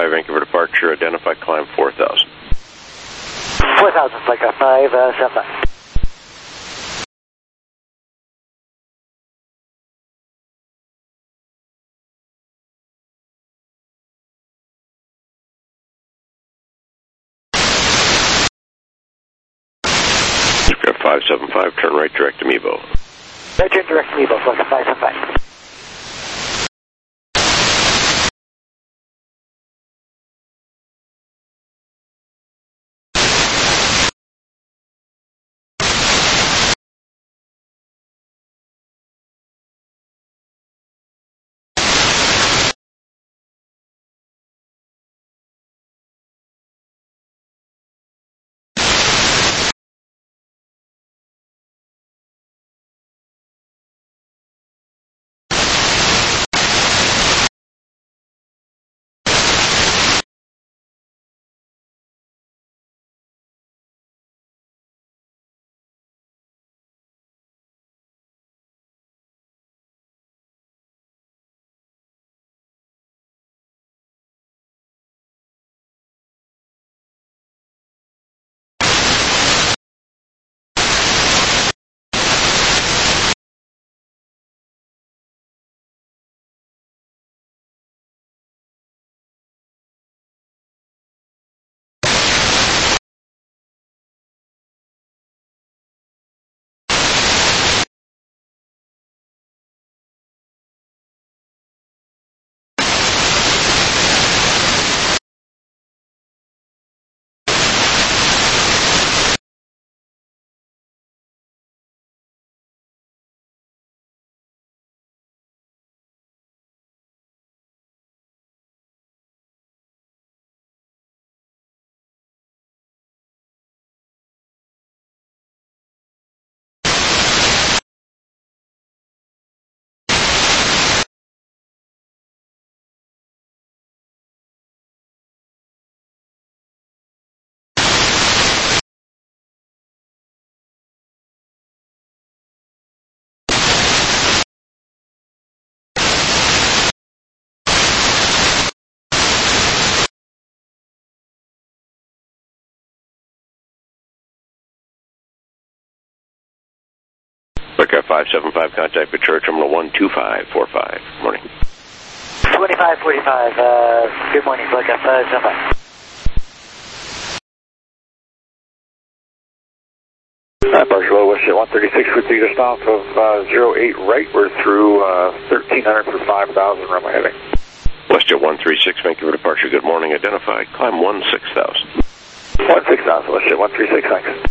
Vancouver departure, identify, climb 4,000. 4,000, flight car 575. Aircraft 575, turn right, direct to Mevo. Right turn direct to Mevo, flight car 575. Aircraft 575, contact Victoria Terminal 12545. Morning. 2545, good morning, flight car 575. Barcelona, Westjet 136, with you just off of 08 right. We're through 1300 for 5,000, runway heading. Westjet 136, Vancouver departure, good morning, identify, climb 16,000. 16,000, Westjet 136, thanks.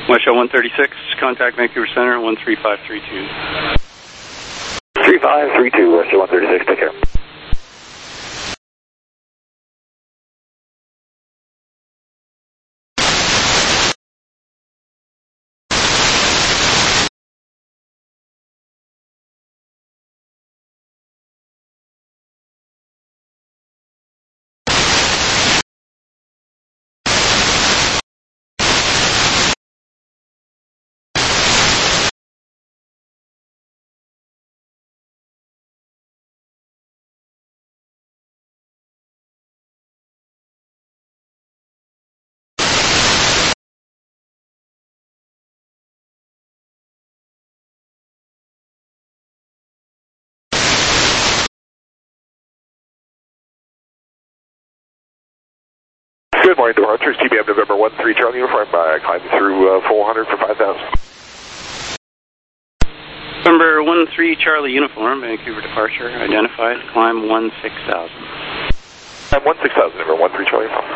West Shell 136, contact Vancouver Center 13532. 3532, West Shell 136, take care. Good morning, departures, TBM November 13 Charlie Uniform, climbing through 400 for 5,000. November 13 Charlie Uniform, Vancouver departure, identified, climb 16,000. Climb 16,000, November 13 Charlie Uniform.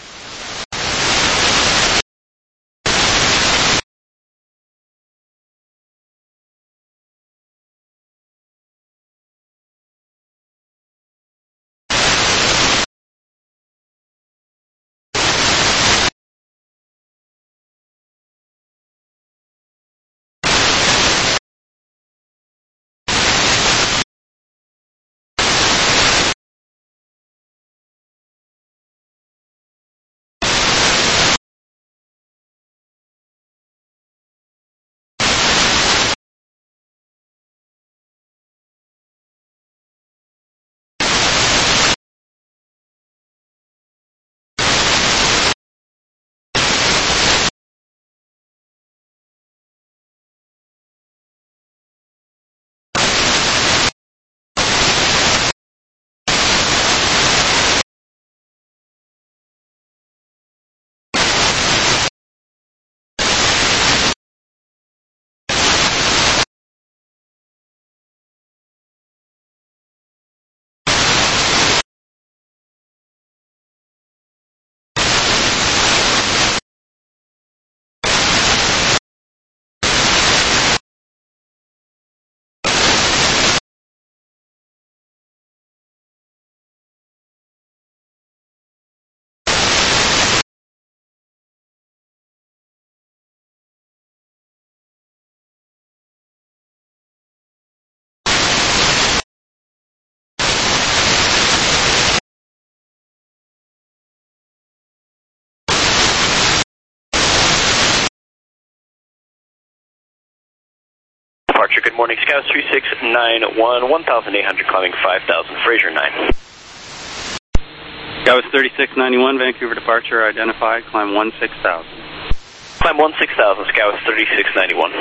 Departure, good morning, Scouts 3691, 1,800, climbing 5,000, Fraser 9. Scouts 3691, Vancouver departure, identified, climb 16,000. Climb 16,000, Scouts 3691.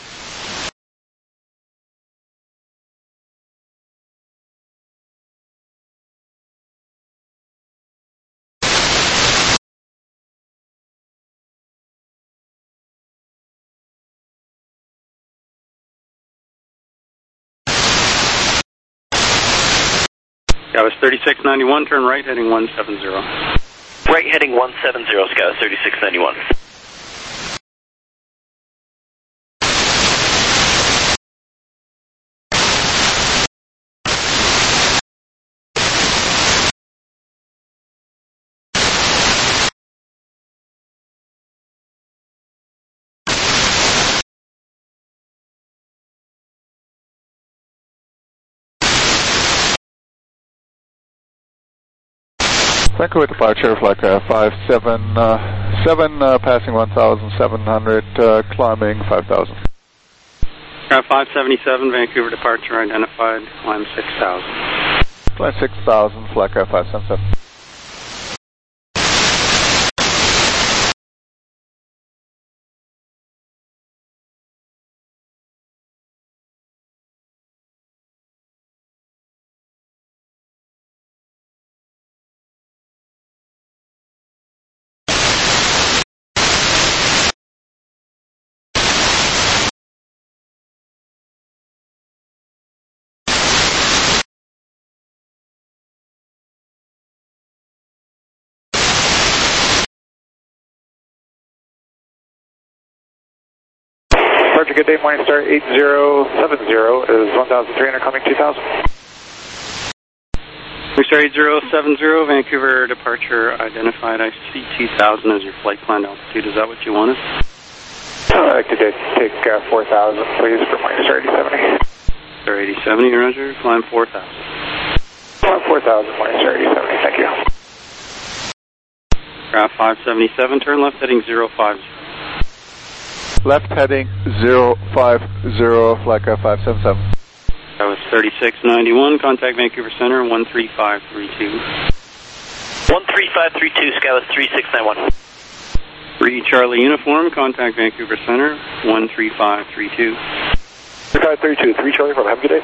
Scouts 3691, turn right, heading 170. Right heading 170, Scouts 3691. Vancouver departure, flight 577, passing 1,700, climbing 5,000. 577, Vancouver departure, identified, climb 6,000. Climb 6,000, flight 577. departure, good day, Morningstar 8070 is 1,300 coming 2,000. Morningstar 8070, Vancouver departure identified. I see 2000 as your flight plan altitude. Is that what you wanted? I'd like to take 4,000, please, for Morningstar 8070. Morningstar 8070, Roger. Climb 4,000. 4,000, Morningstar 8070, thank you. Craft 577, turn left heading 050. Left heading 050, flight craft 577. That was 3691, contact Vancouver Center 13532. 13532, Skyless 3691. 3 Charlie Uniform, contact Vancouver Center 13532. 3532, 3 Charlie, have a good day.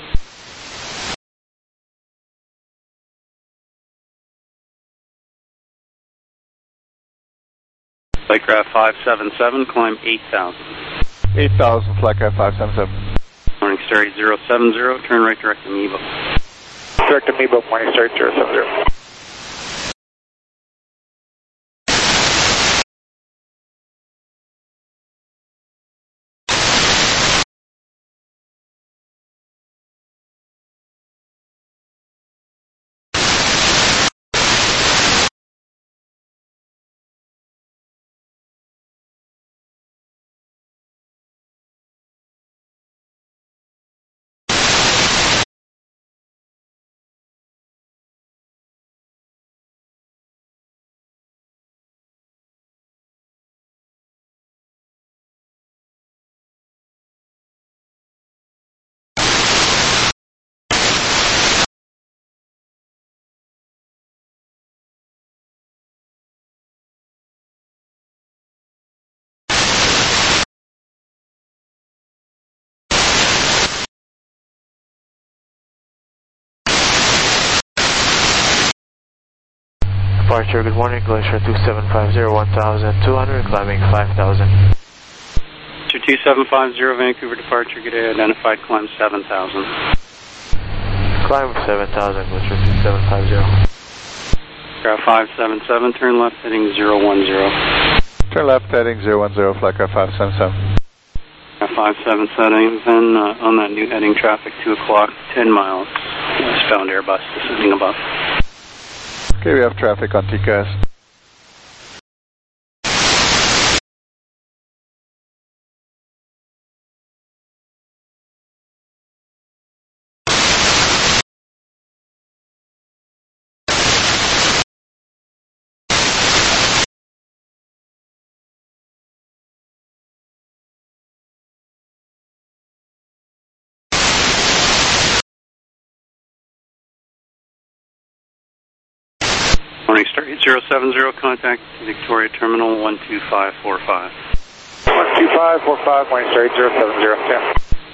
Flightcraft 577, climb 8,000. 8,000, flight craft 577. Morningstar 8070, turn right direct to Nebo. Direct to Nebo, Morningstar 8070. Departure, good morning, Glacier 2750, 1,200, climbing 5,000. Glacier 2750, Vancouver departure, good day, identified, climb 7,000. Climb 7,000, Glacier 2750. Craft 577, turn left heading 010. Turn left heading 010, flight craft 577. Craft 577, then on that new heading traffic 2 o'clock, 10 miles, westbound Airbus descending above. Okay, we have traffic on TCAS. Morningstar 8070, contact Victoria Terminal 12545. 12545, Morningstar 8070, yeah.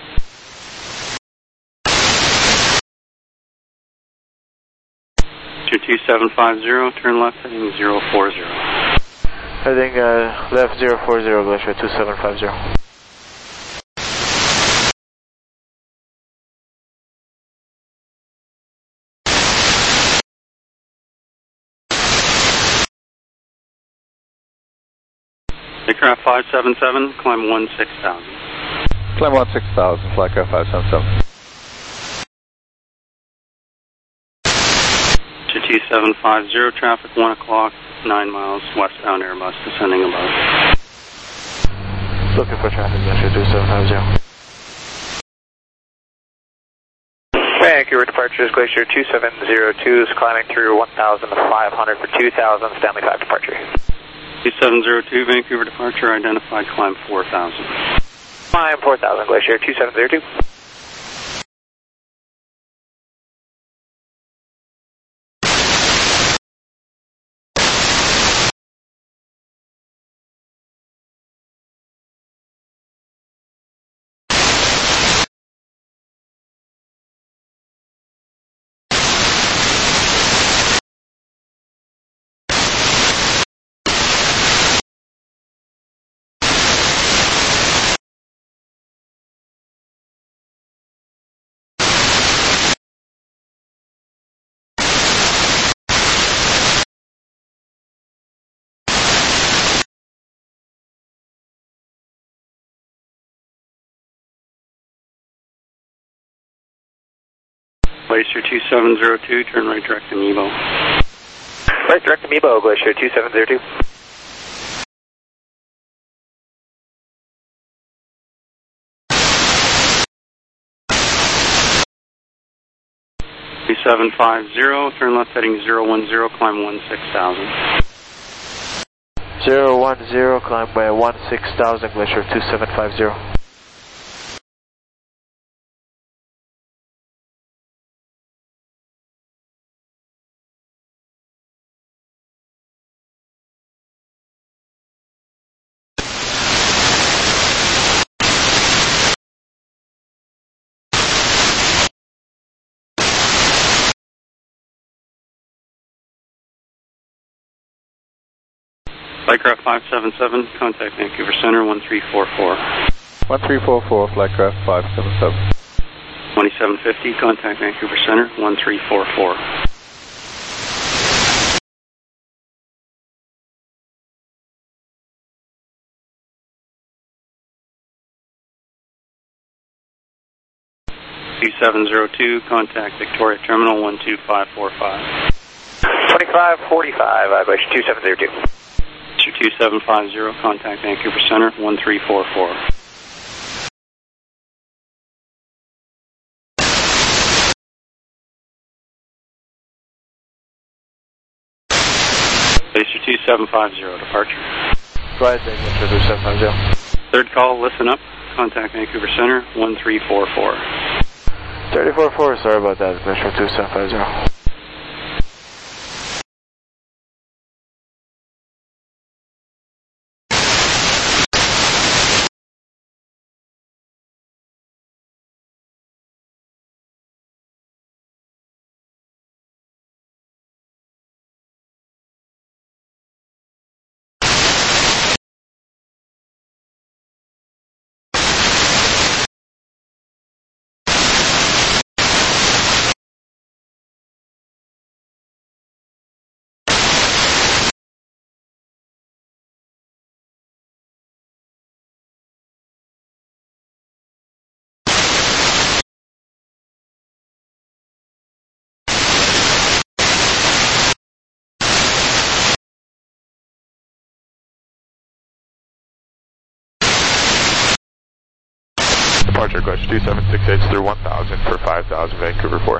Glacier 2750, turn left heading 040. Heading left 040, Glacier 2750. Aircraft 577, climb 16,000. Climb 16,000, flight craft 577. 2750, traffic 1 o'clock, 9 miles, westbound Airbus descending above. Looking for traffic, Glacier 2750. Vancouver departure is Glacier 2702 is climbing through 1,500 for 2,000, Stanley 5 departure. 2702, Vancouver departure, identified, climb 4,000. Climb 4,000, Glacier 2702. Glacier 2702, turn right direct to Nebo. Right direct to Nebo, Glacier 2702. Turn left heading 010, climb 16,000. 010, climb by 16,000, Glacier 2750. Flightcraft 577, contact Vancouver Center 1344. 1344, Flightcraft 577. 2750, contact Vancouver Center 1344. Contact Victoria Terminal 12545. 2545, Glacier 2702. 2750, contact Vancouver Center 1344. Glacier 2750, departure. Right, Glacier 2750. Third call, listen up. Contact Vancouver Center 1344. 344, sorry about that, Glacier 2750. Departure Glacier 2768 through 1000 for 5000, Vancouver 4.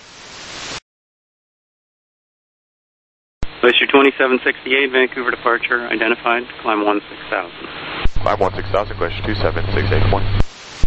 Glacier 2768, Vancouver departure, identified, climb 16,000. Climb 16,000, Glacier 27681.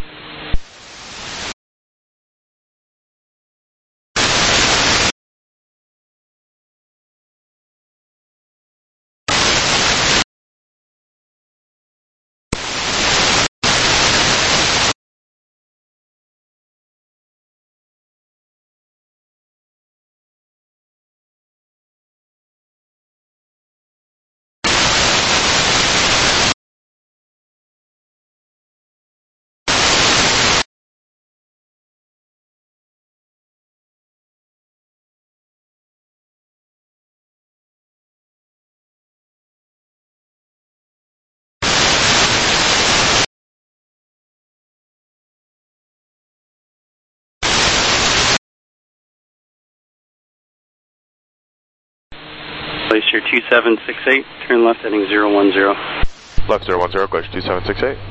Glacier 2768, turn left heading 010. Left 010, Glacier 2768.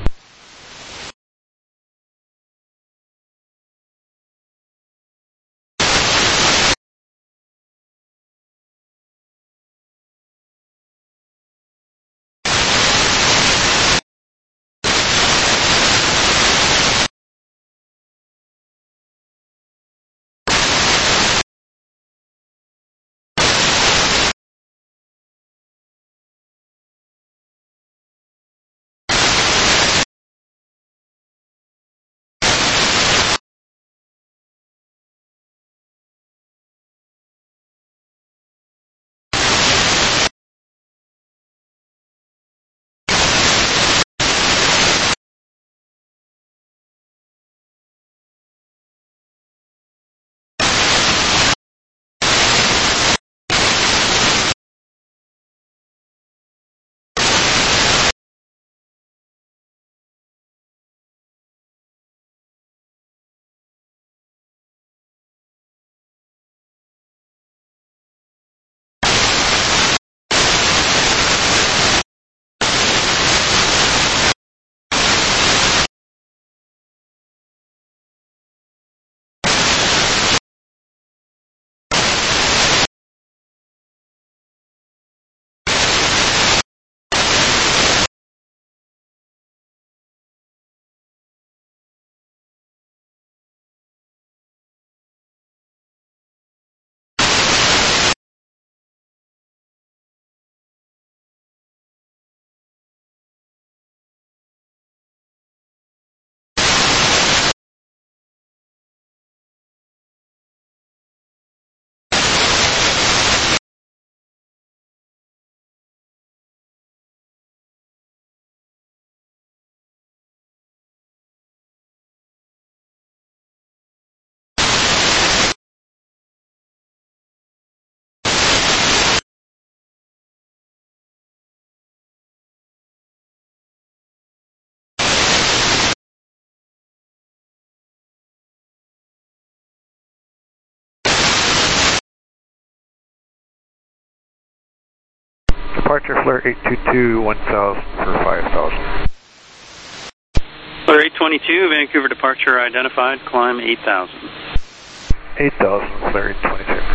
departure flare 822, 1000 for 5000. Flare 822, Vancouver departure identified, climb 8000. 8000, flare 822.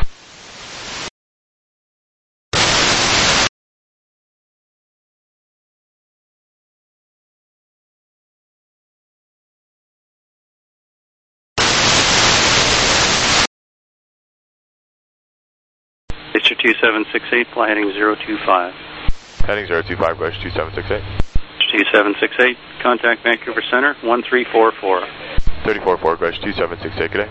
Glacier 2768, fly heading 025. Heading 025, Glacier 2768. 2768, contact Vancouver Center, 1344. 34-4, Glacier 2768, good day.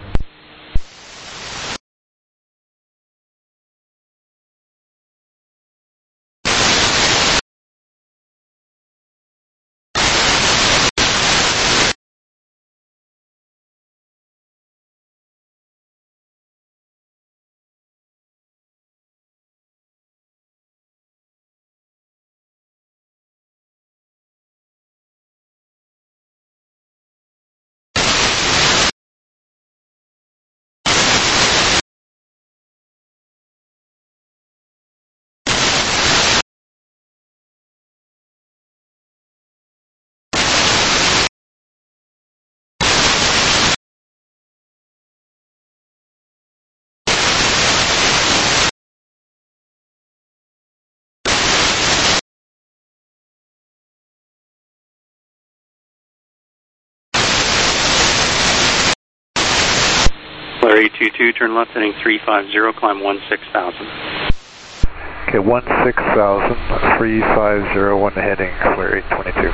Flare 822, turn left heading 350, climb 16,000. Okay, 16,000, 350, heading, flare 822.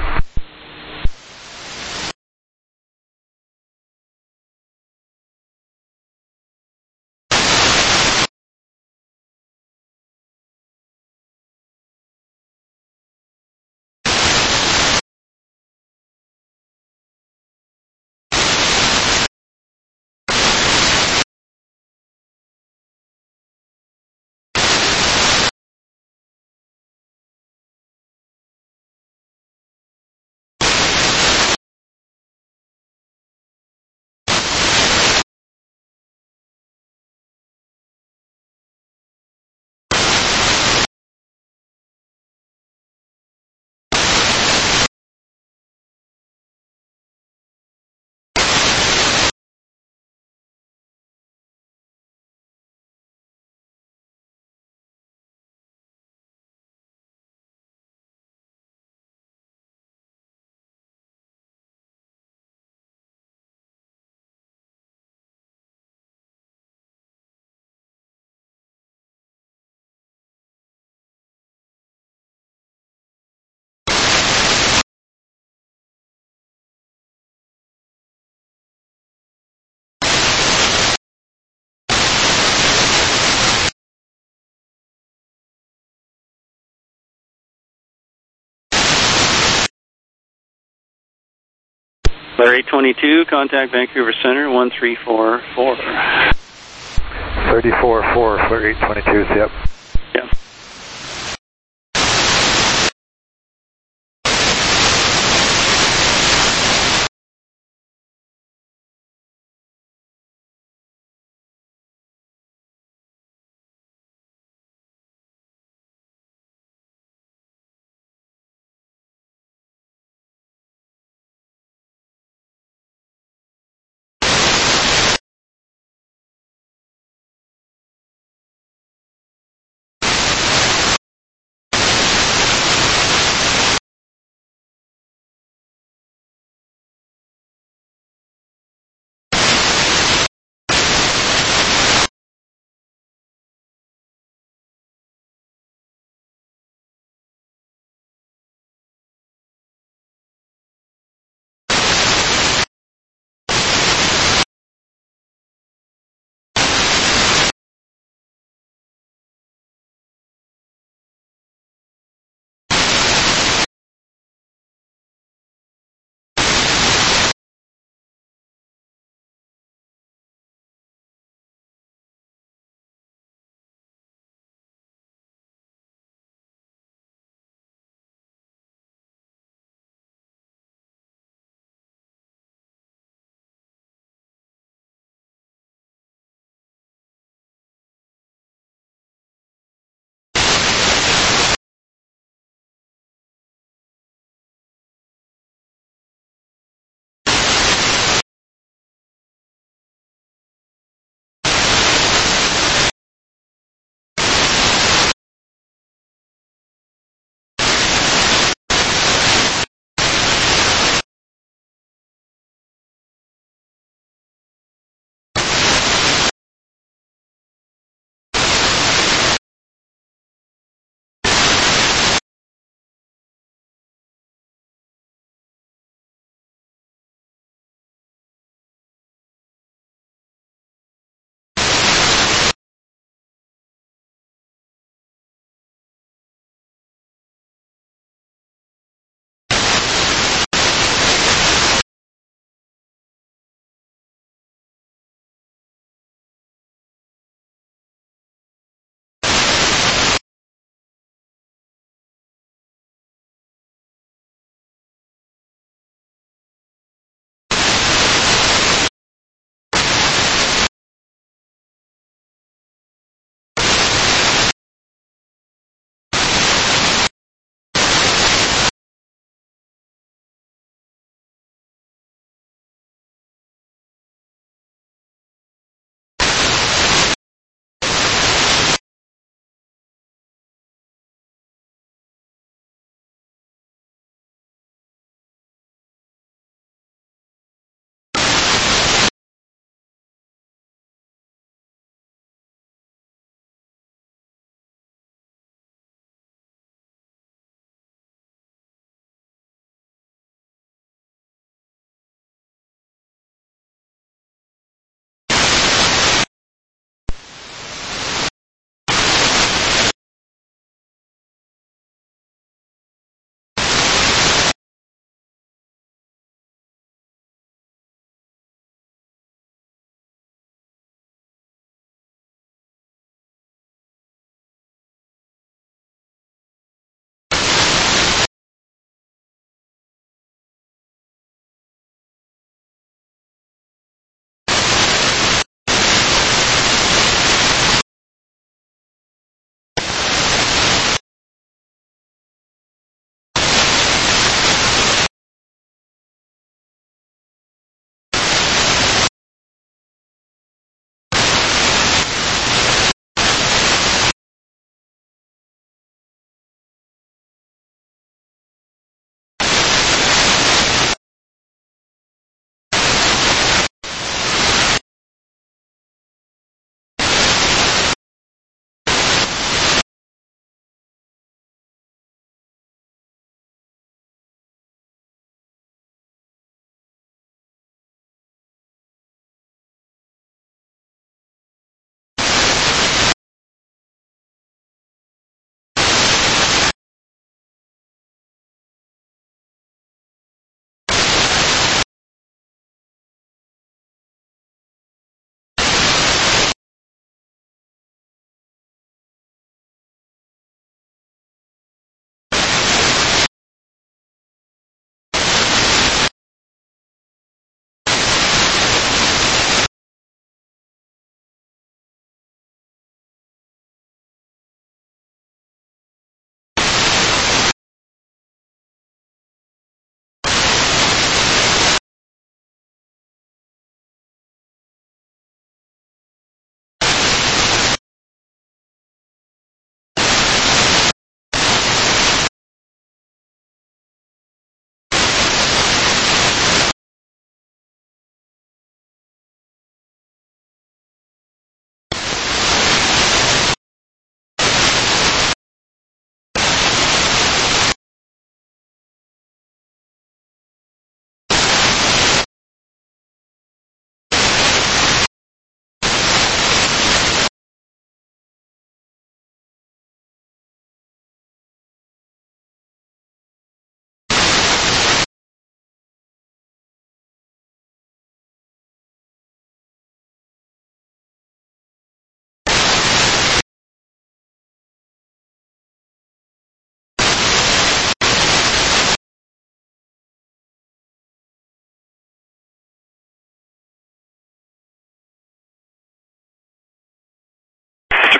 Flare 822, contact Vancouver Center, 1344. 34-4, flare 822, yep. Yep.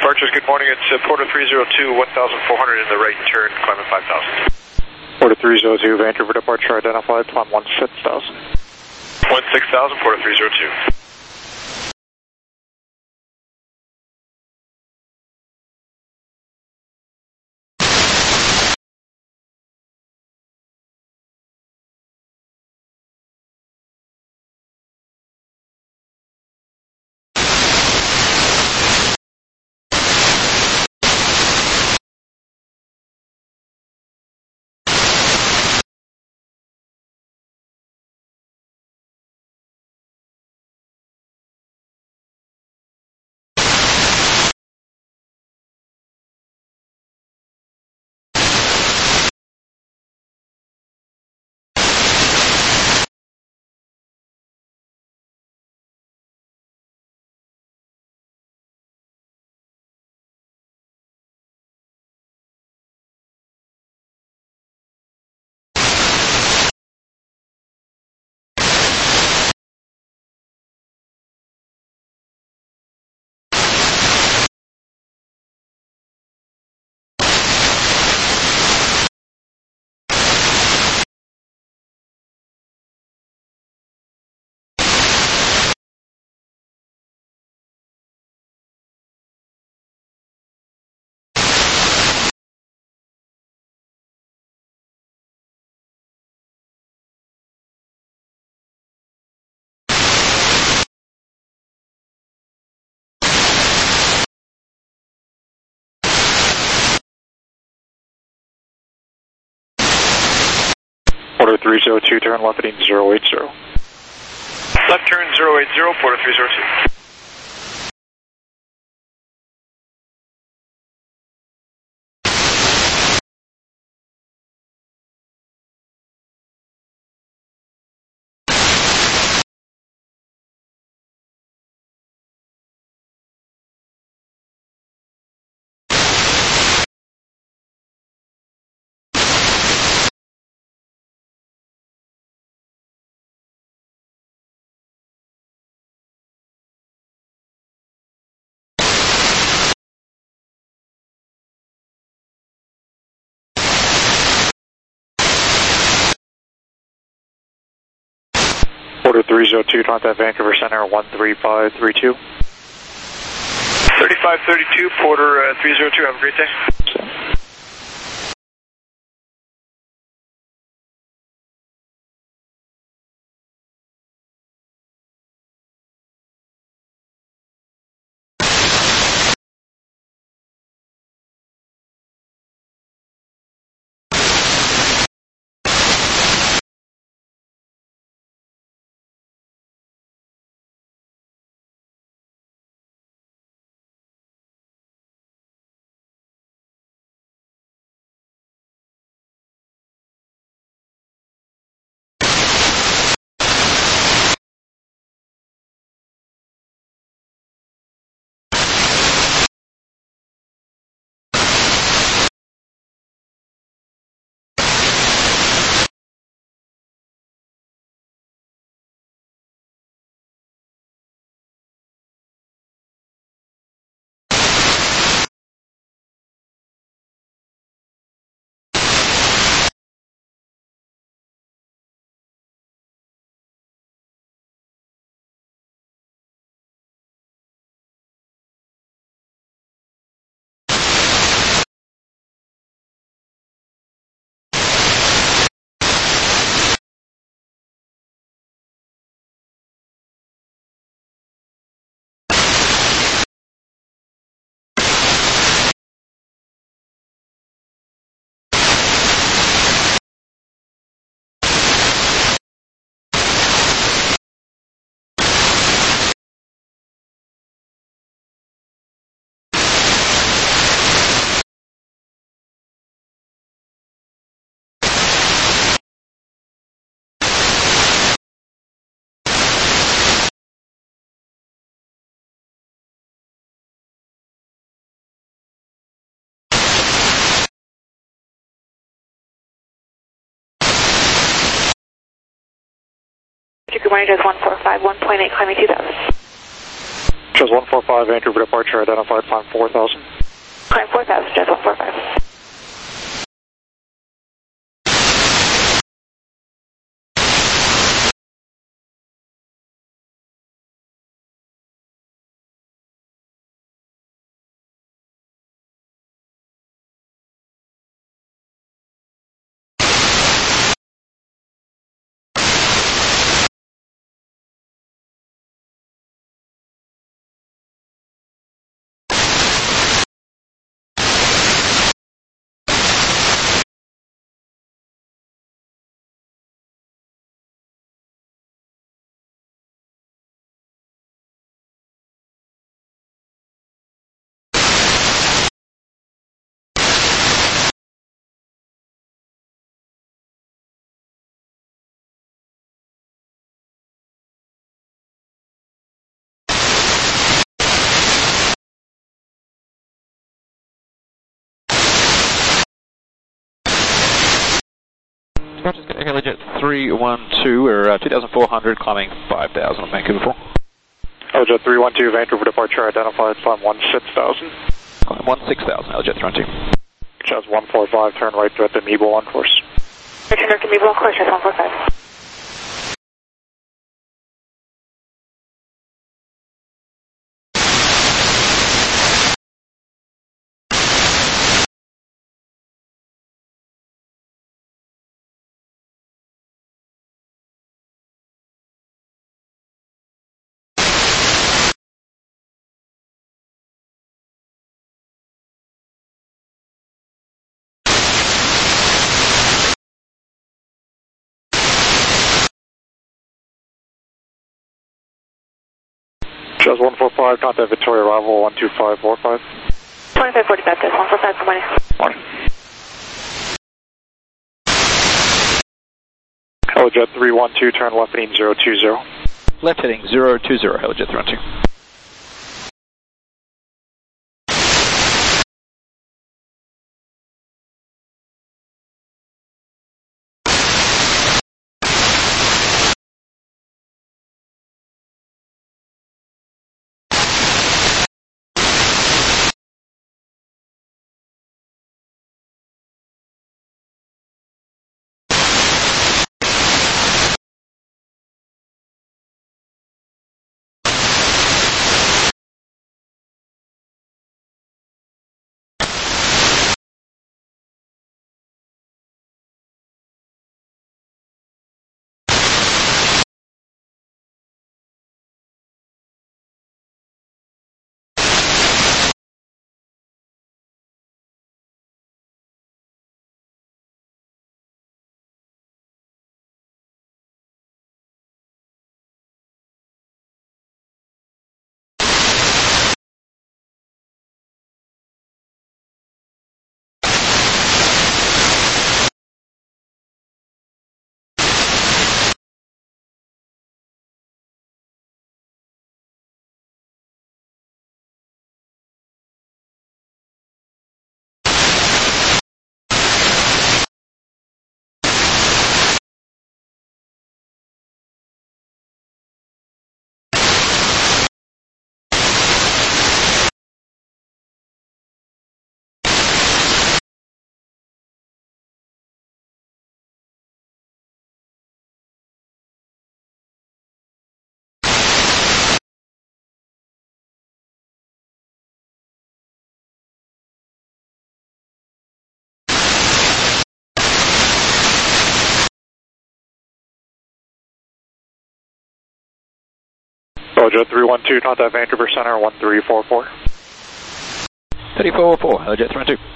departures, good morning. It's Porter 302, 1,400 in the right turn, climbing 5,000. Porter 302, Vancouver departure identified, climb 16,000. 16,000, Porter 302. Porter 302, turn left heading 080. Left turn 080, Porter 302. Porter 302, contact Vancouver Center 13532. 3532, Porter 302, have a great day. Good morning, Jazz 145, 1.8, climbing 2000. Just 145, Vancouver departure, identified, climb 4,000. Climb 4,000, just 145. Just getting Helijet 312, we're 2,400, climbing 5,000 on Vancouver 4. Helijet 312, Vancouver departure, identified, climb 16,000. Climb 16,000, Helijet 312. Just 145, turn right to the Meeble on course. Return to Meeble on course, just 145. Just 145, contact Victoria arrival 12545. 2545, just 145, good morning. Morning. Helijet 312, turn left heading 020. Left heading 020, Helijet 312. Helijet 312, contact Vancouver Center 1344. 3404, Helijet 312.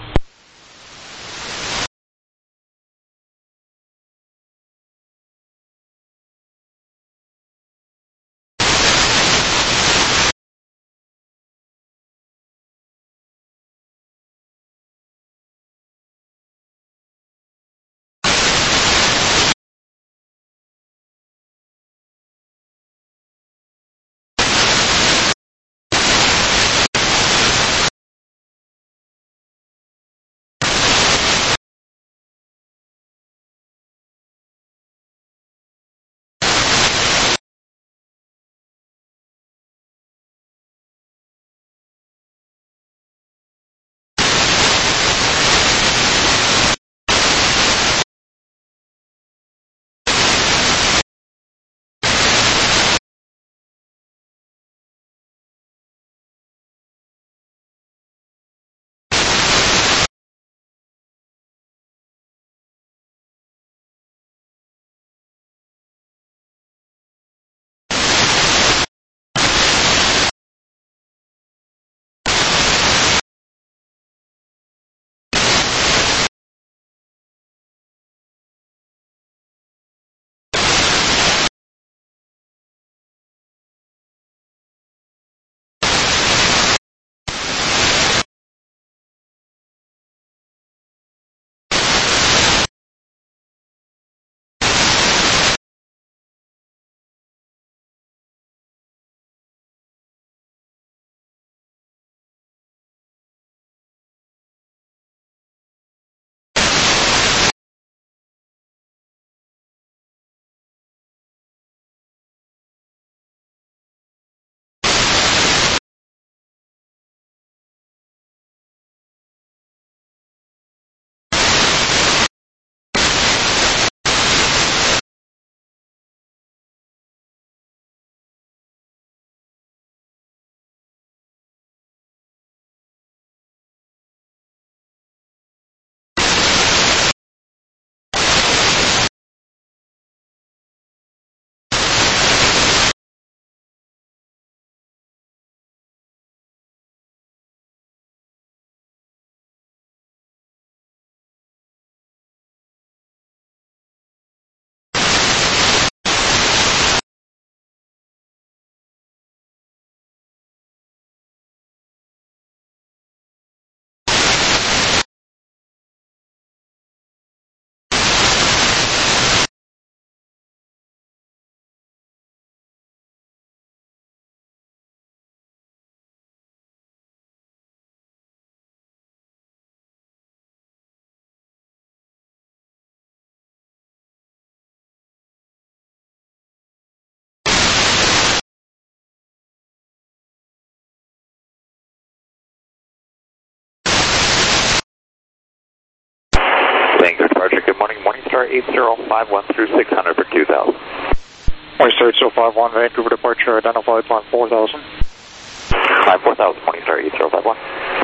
8051 through 600 for 2000. Morningstar 8051, Vancouver departure identified, climb 4000. Climb 4000, Morningstar 8051.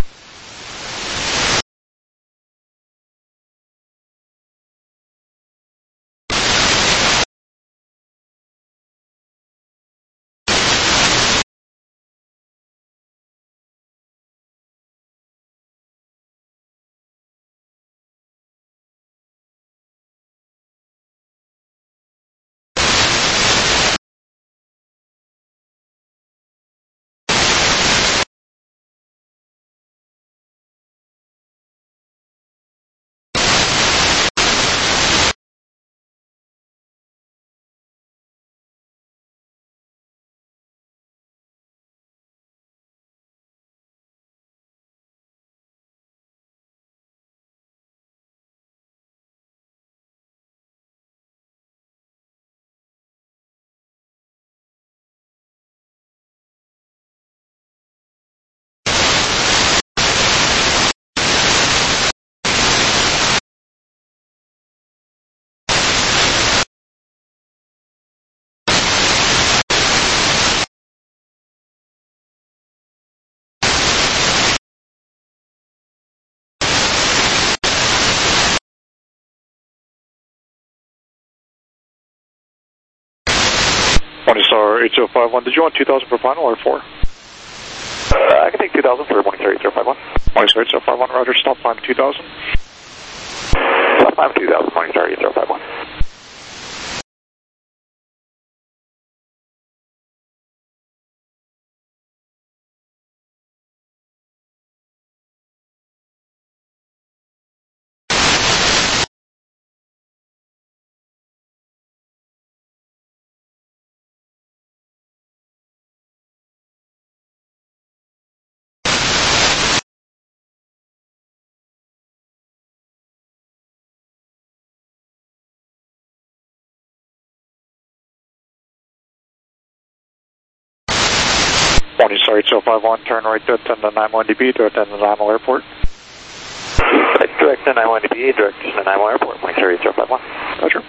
Morningstar 8051, did you want 2000 for final or 4? I can take 2000 for Morningstar 8051. Morningstar 8051, roger, stop climb 2000. Stop climb 2000, Morningstar 8051. Morningstar 8051, turn right to attend the 91dB to attend the Nanaimo Airport. Direct to 91dB, direct to Nanaimo Airport, Morningstar 8051. Roger.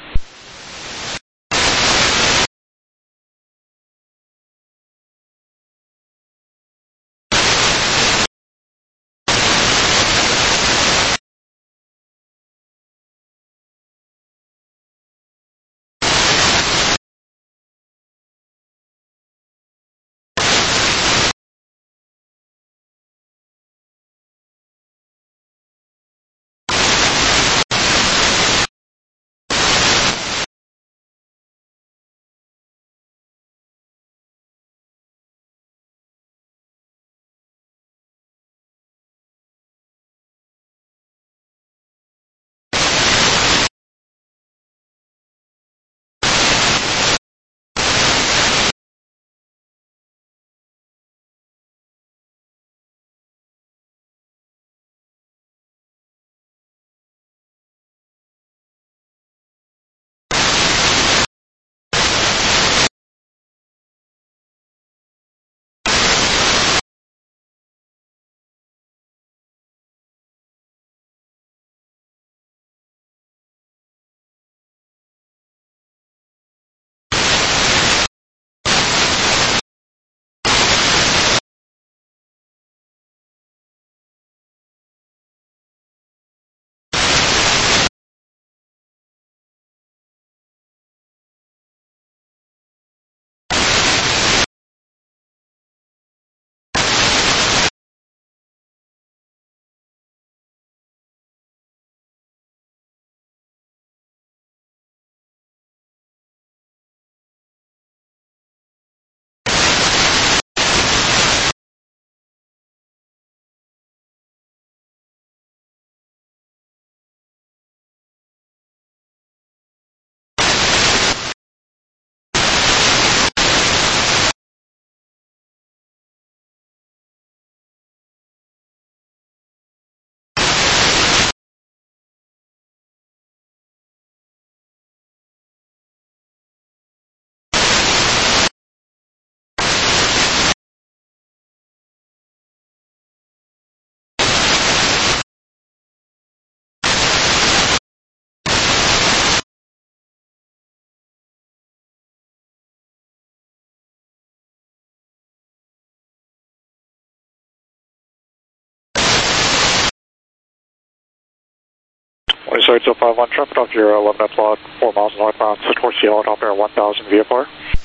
25051, traffic off your 11 at lot, 4 miles northbound, towards Seattle, top air 1000 VFR.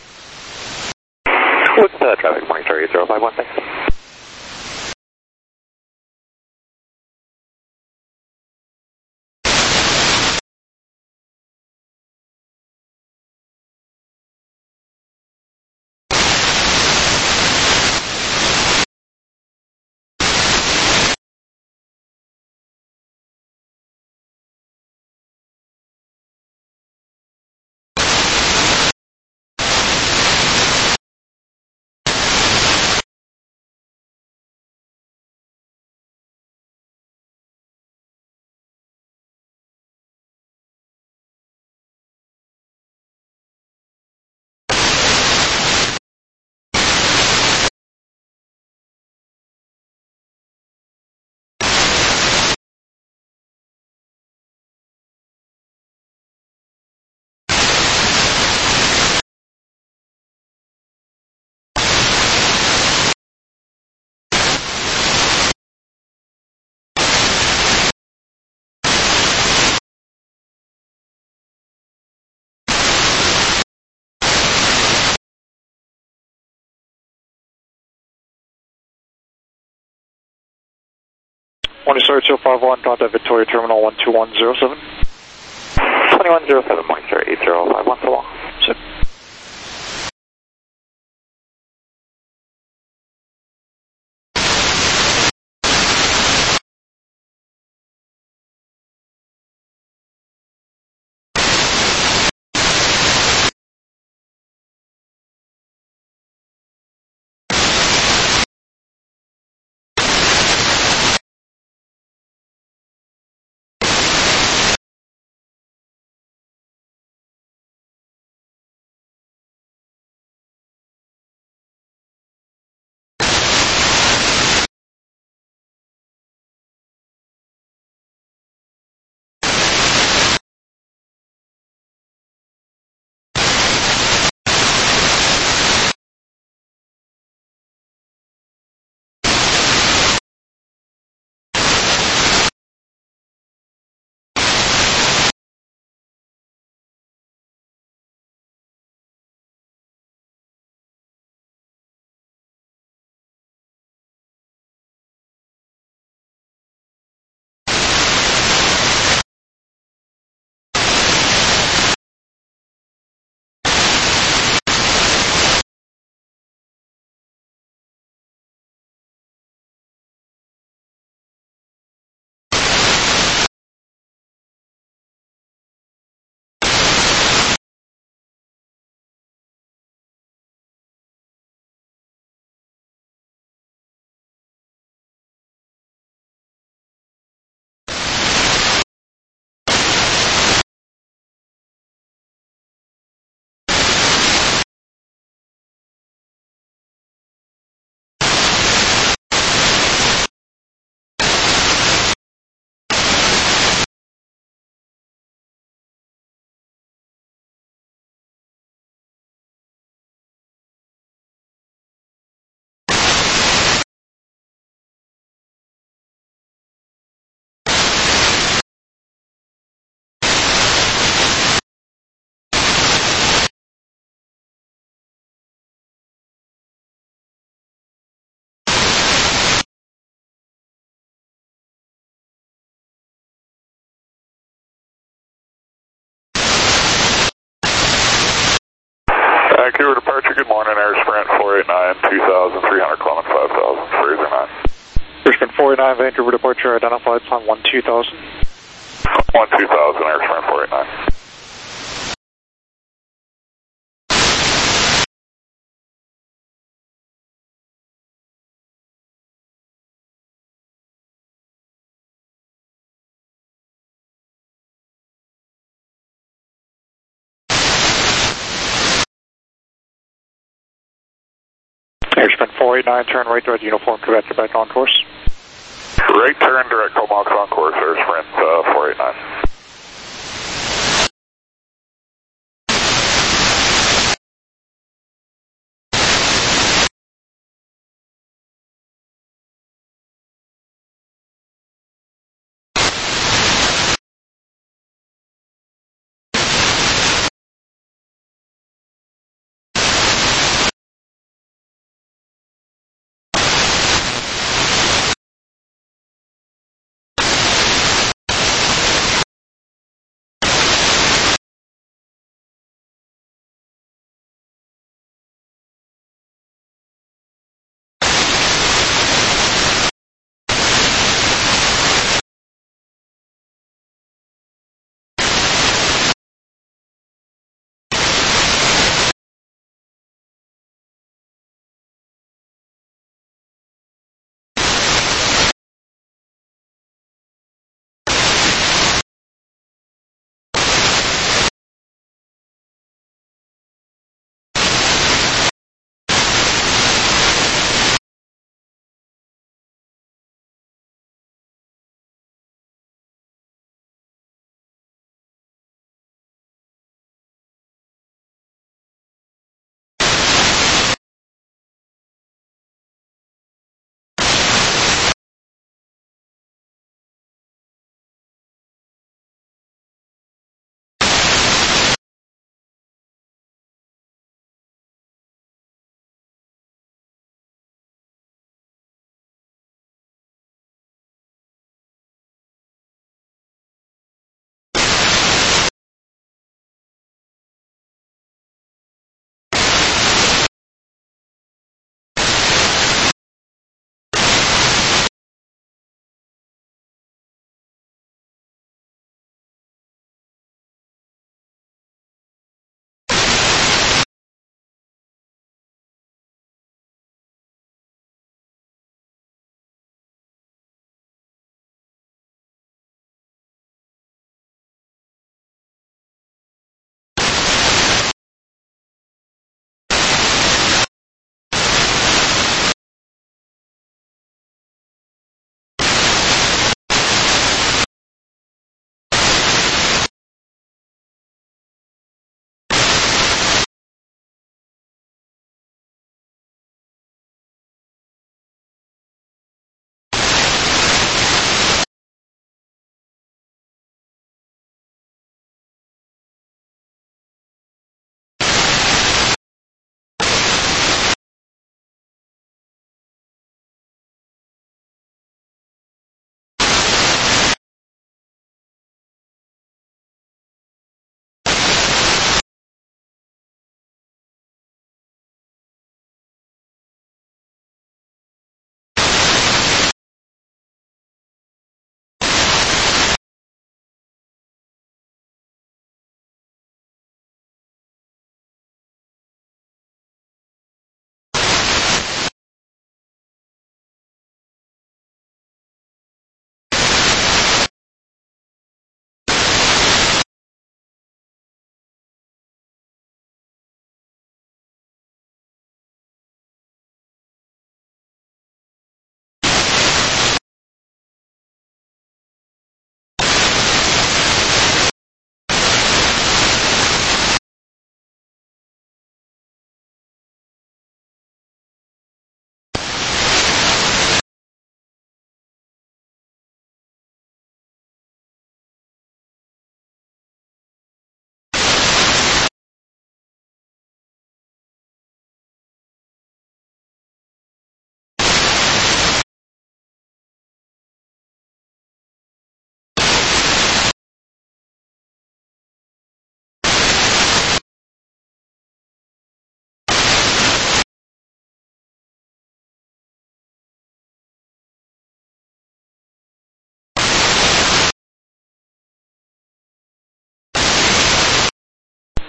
What's the traffic, morning, sorry, 8051, thanks. Morning, sorry, 251, contact Victoria Terminal 12107. 2107, morning, sorry, 8051, so long. Sir. Vancouver departure, good morning, Air Sprint 489, 2300, Clement 5000, Fraser 9. Air Sprint 489, Vancouver departure, identified on 12000. 12000, Air Sprint 489. Air Sprint 489, turn right toward Uniform Quebec, back on course. Right turn, direct Comox on course, Air Sprint 489.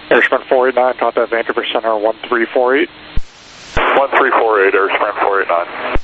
Airsprint 489, contact Vancouver Center 1348. 1348, Airsprint 489.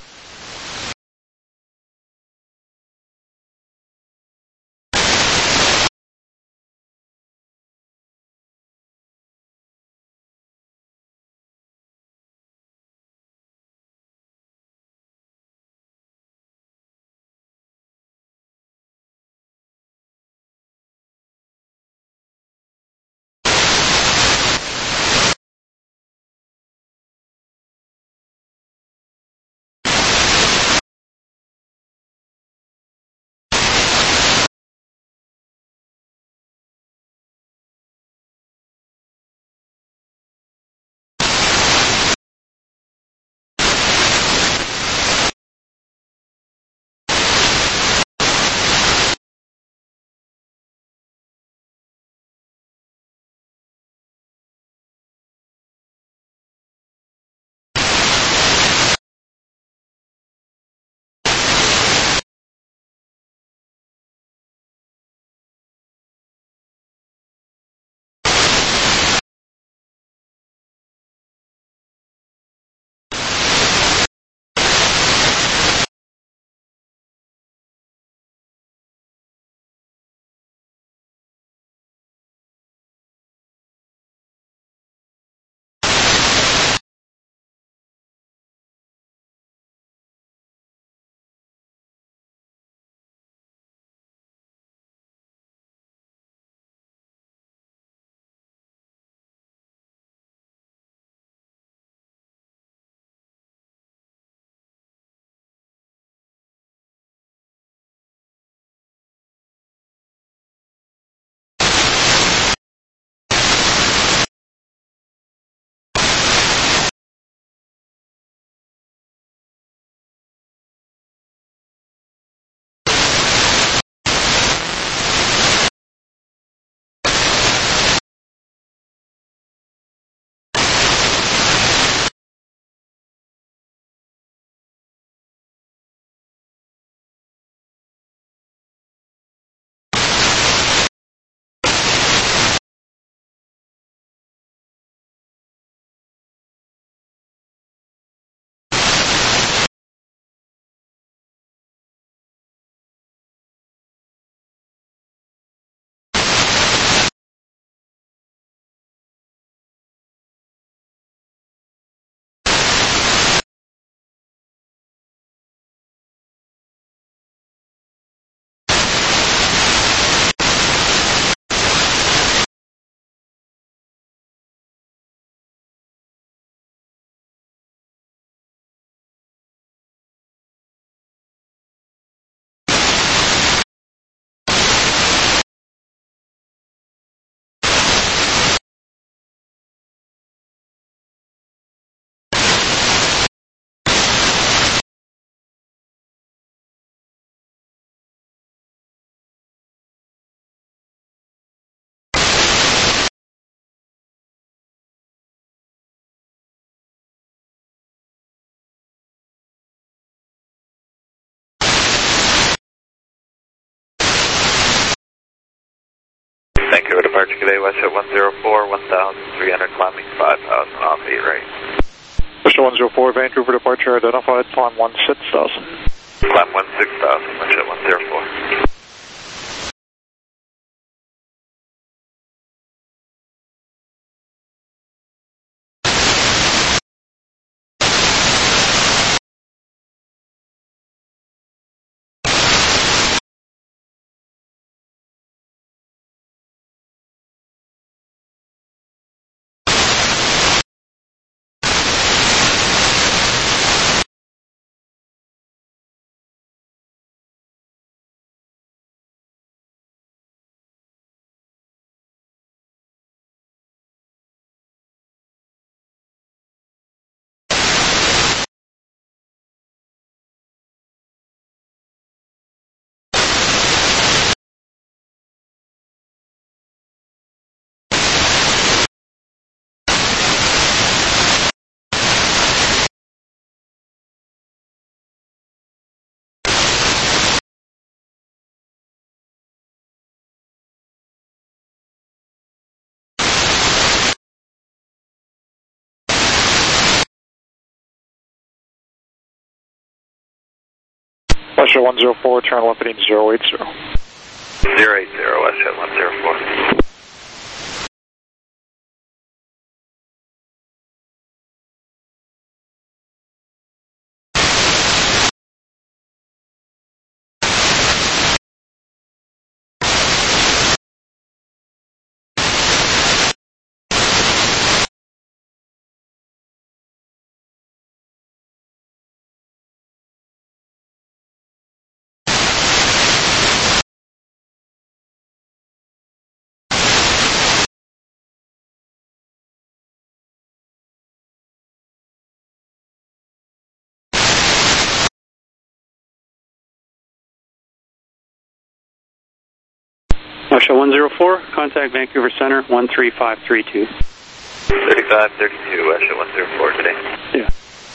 Vancouver departure today, Westjet 104, 1,300 climbing 5,000 off 8 right. Westjet 104, Vancouver departure identified, climb 16,000. Climb 16,000, Westjet 104. Westjet 104, turn left heading 080. 080, Westjet 104. Westjet 104, contact Vancouver Center 13532. 3532, Westjet 104 today. Yeah.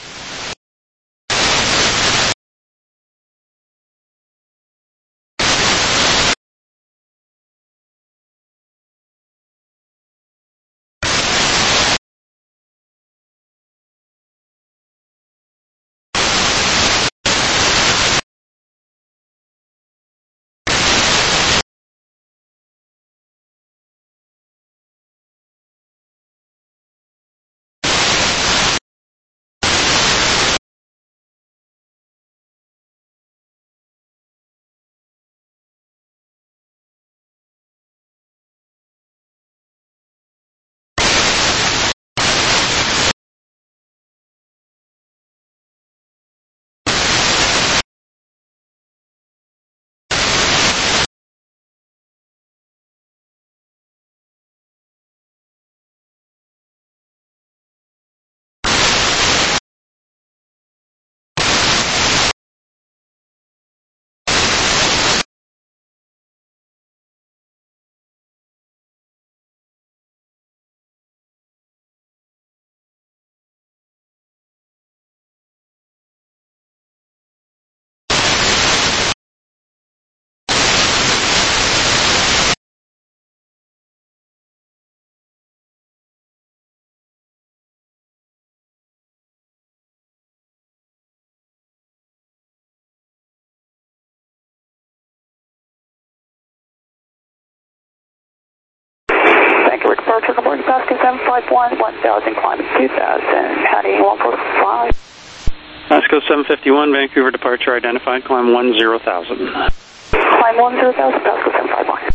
Departure aboard Alaska 751, 1000, climbing 2000, heading 145. Alaska 751, Vancouver departure identified, climb 10,000. Climb 10,000, Alaska 751.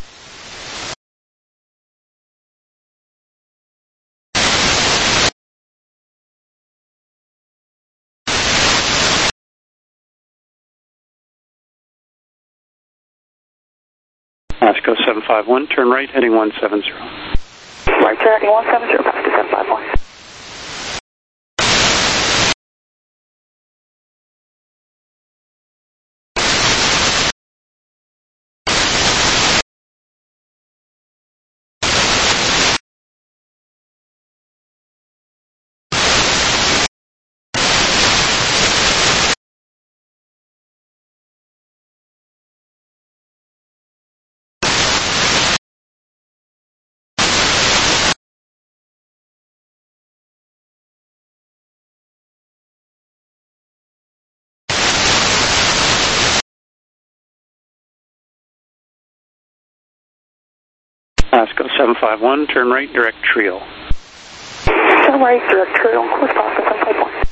Alaska 751, turn right, heading 170. Right, heading 170, Alaska 751. Alaska 751, turn right, direct Trio. Turn right, direct Trio, course Alaska 751.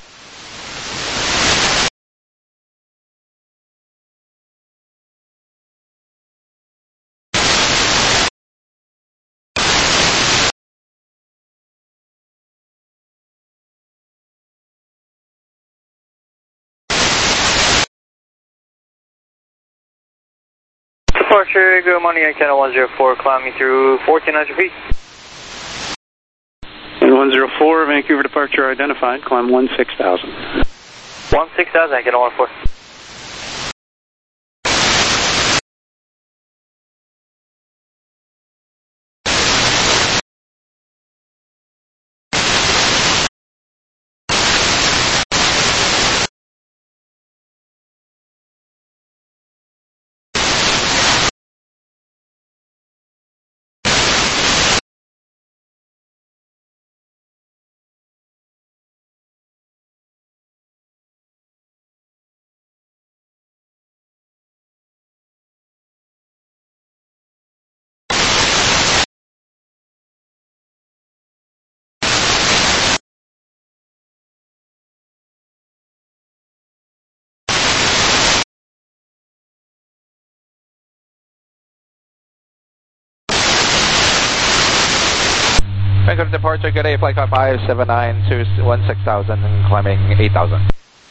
Departure, good morning, Channel 104, climbing through 1400 feet. And 104, Vancouver departure identified, climb 16,000. 16,000, Channel 104. Vancouver departure, good day, flight 579 to 16,000 and climbing 8,000.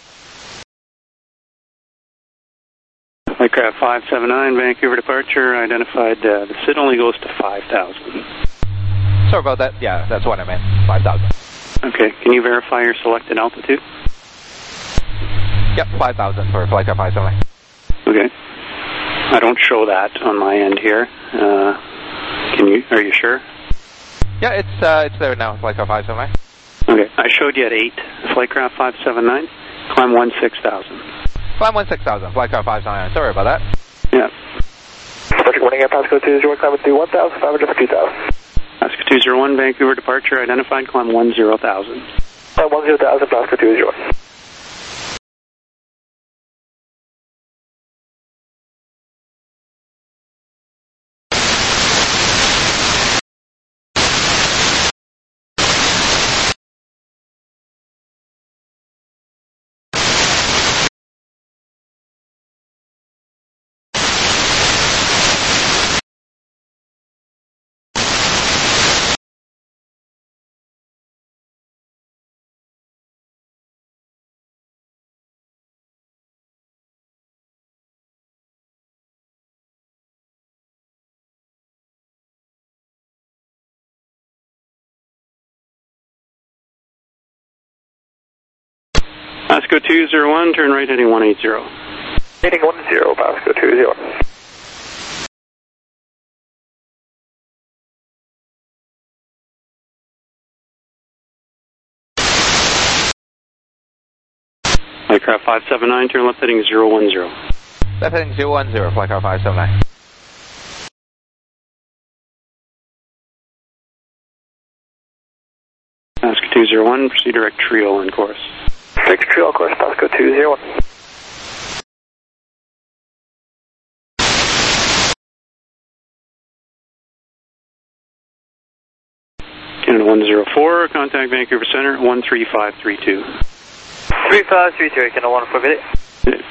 Aircraft 579, Vancouver departure, identified, the SID only goes to 5,000. Sorry about that, yeah, that's what I meant, 5,000. Okay, can you verify your selected altitude? Yep, 5,000 for flight 579. Okay. I don't show that on my end here. Are you sure? Yeah, it's there now, flight 579. Okay, I showed you at 8, Flightcraft 579, climb 16,000. Climb 16,000, flight 579, sorry about that. Yeah. Departure morning at Pasco 201, climb through 1,500 for 2,000. Pasco 201, Vancouver departure, identified, climb 10,000. Climb 10,000, Pasco 201. Pasco 201, turn right heading 180. Heading 10, Pasco 201. Aircraft 579, turn left heading 010. Left heading 010, flight 579. Pasco 201, proceed direct trio on course. Direct trio on course, Pasco 201. Canada 104, contact Vancouver Center, 13532. 3532, Canada 104, good day.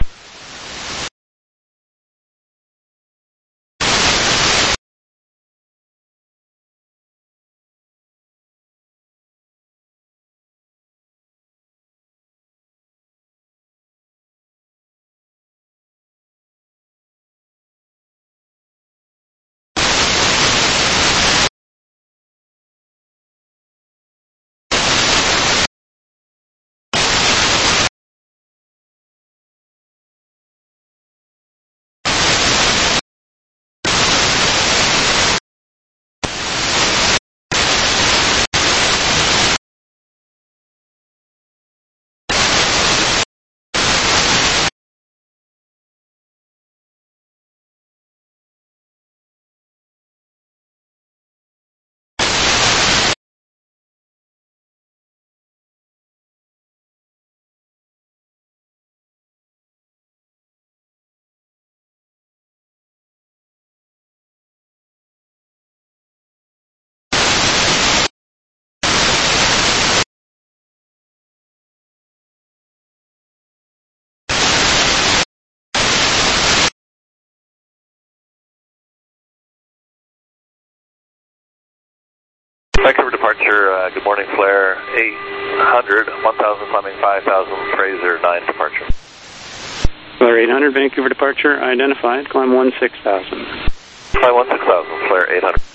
Vancouver departure, good morning, flare 800, 1,000 climbing 5,000, Fraser 9 departure. Flare 800, Vancouver departure, identified, climb 16,000. Climb 16,000, flare 800.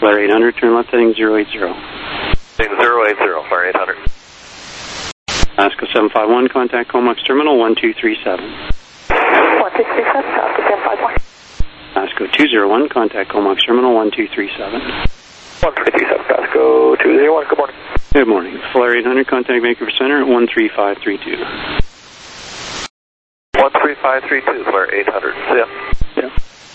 Flare 800, turn left heading 080. Heading 080, Flare 800. ASCO 751, contact Comox Terminal 1237. 1237, ASCO 751. ASCO 201, contact Comox Terminal 1237. 1337, ASCO 201, good morning. Good morning. Flare 800, contact Vancouver Center 13532. 13532, Flare 800. See ya. Yeah.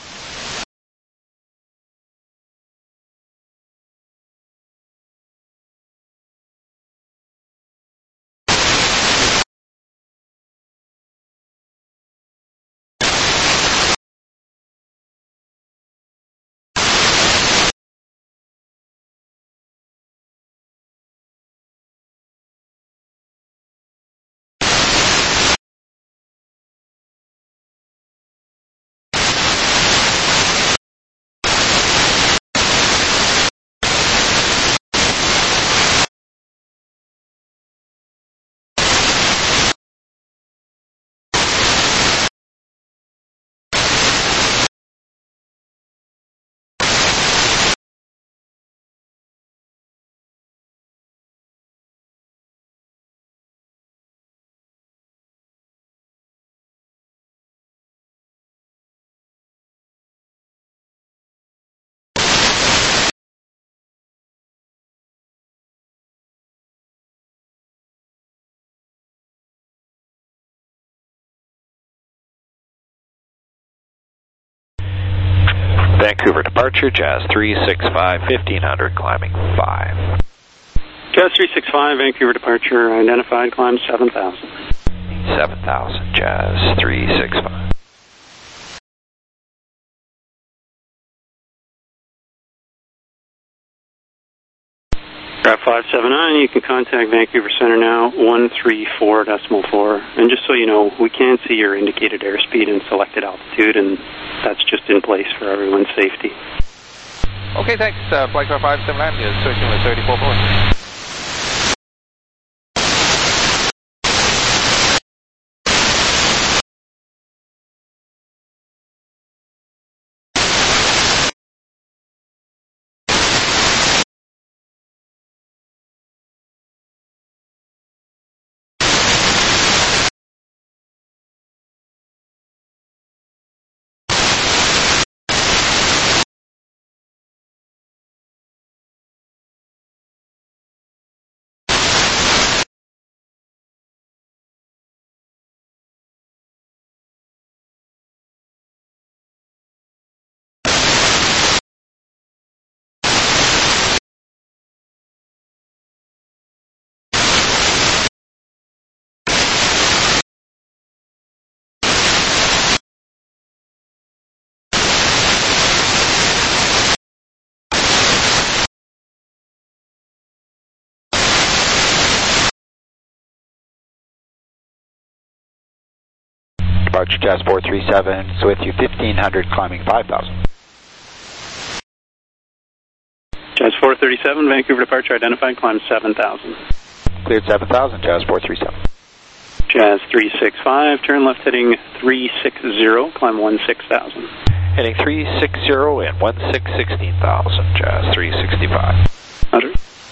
Vancouver departure, Jazz 365, 1500, climbing 5. Jazz 365, Vancouver departure, identified, climb 7000. 7000, Jazz 365. Craft 579, you can contact Vancouver Center now, 134.4. And just so you know, we can't see your indicated airspeed and selected altitude, and that's just in place for everyone's safety. Okay, thanks. Flight car 579 is switching with 34.4. Departure, Jazz 437, so with you 1500, climbing 5000. Jazz 437, Vancouver departure, identified, climb 7000. Cleared 7000, Jazz 437. Jazz 365, turn left heading 360, climb 16,000. Heading 360 and 16,000, Jazz 365. 100.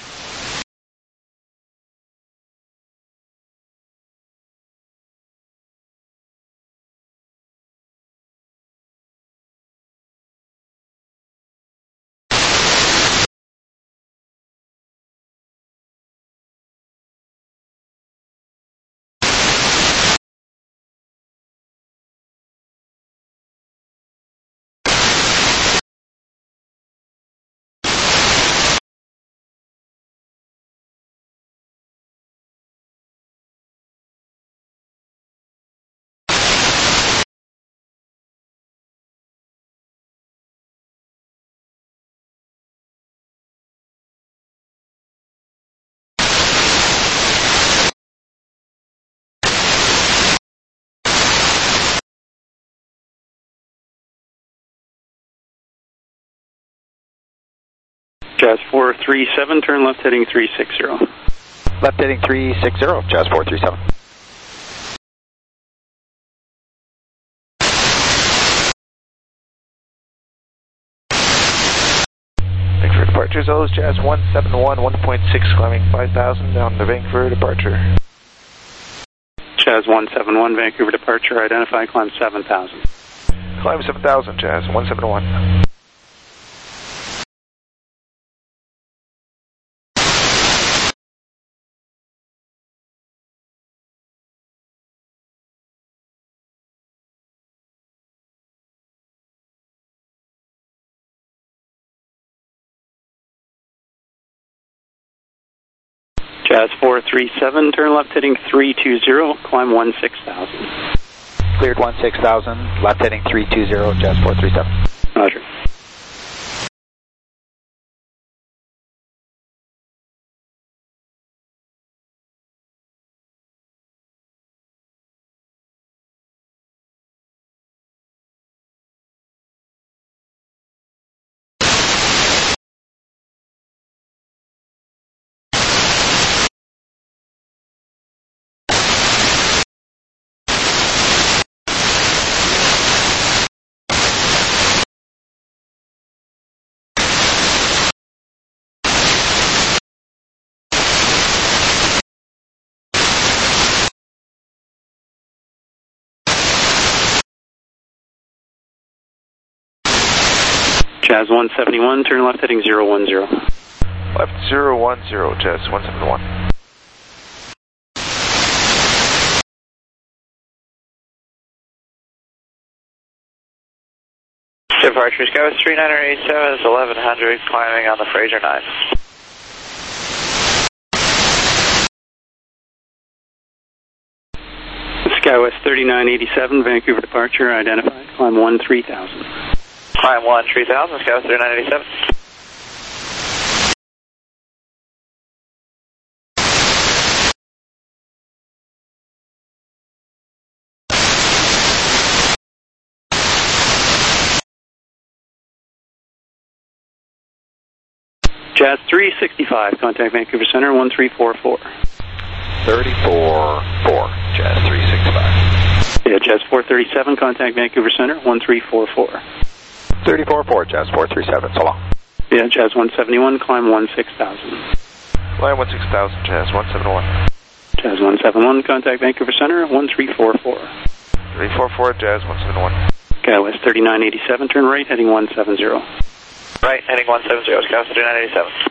Jazz 437, turn left heading 360. Left heading 360, Jazz 437. Thanks for departures, those Jazz 171, 1.6 climbing 5,000 down to Vancouver departure. Jazz 171, Vancouver departure, identify, climb 7,000. Climb 7,000, Jazz 171. Jazz 437, turn left heading 320, climb 16,000. Cleared 16,000, left heading 320, Jazz 437. Roger. Jazz 171, turn left heading 010. Left 010, Jazz 171. Departure Sky 3987 is 1100, climbing on the Fraser 9. Skywest 3987, Vancouver departure, identified, climb 13,000. Climb 13,000, Skywest 3987. Jazz 365, contact Vancouver Center, 1344. 34-4, Jazz 365. Yeah, Jazz 437, contact Vancouver Center, 1344. 34-4, Jazz 437, so long. Yeah, Jazz 171, climb 16,000. Climb 16,000, Jazz 171. Jazz 171, contact Vancouver Center, 1344. 344, Jazz 171. Skywest 3987, turn right, heading 170. Right, heading 170, Skywest 3987.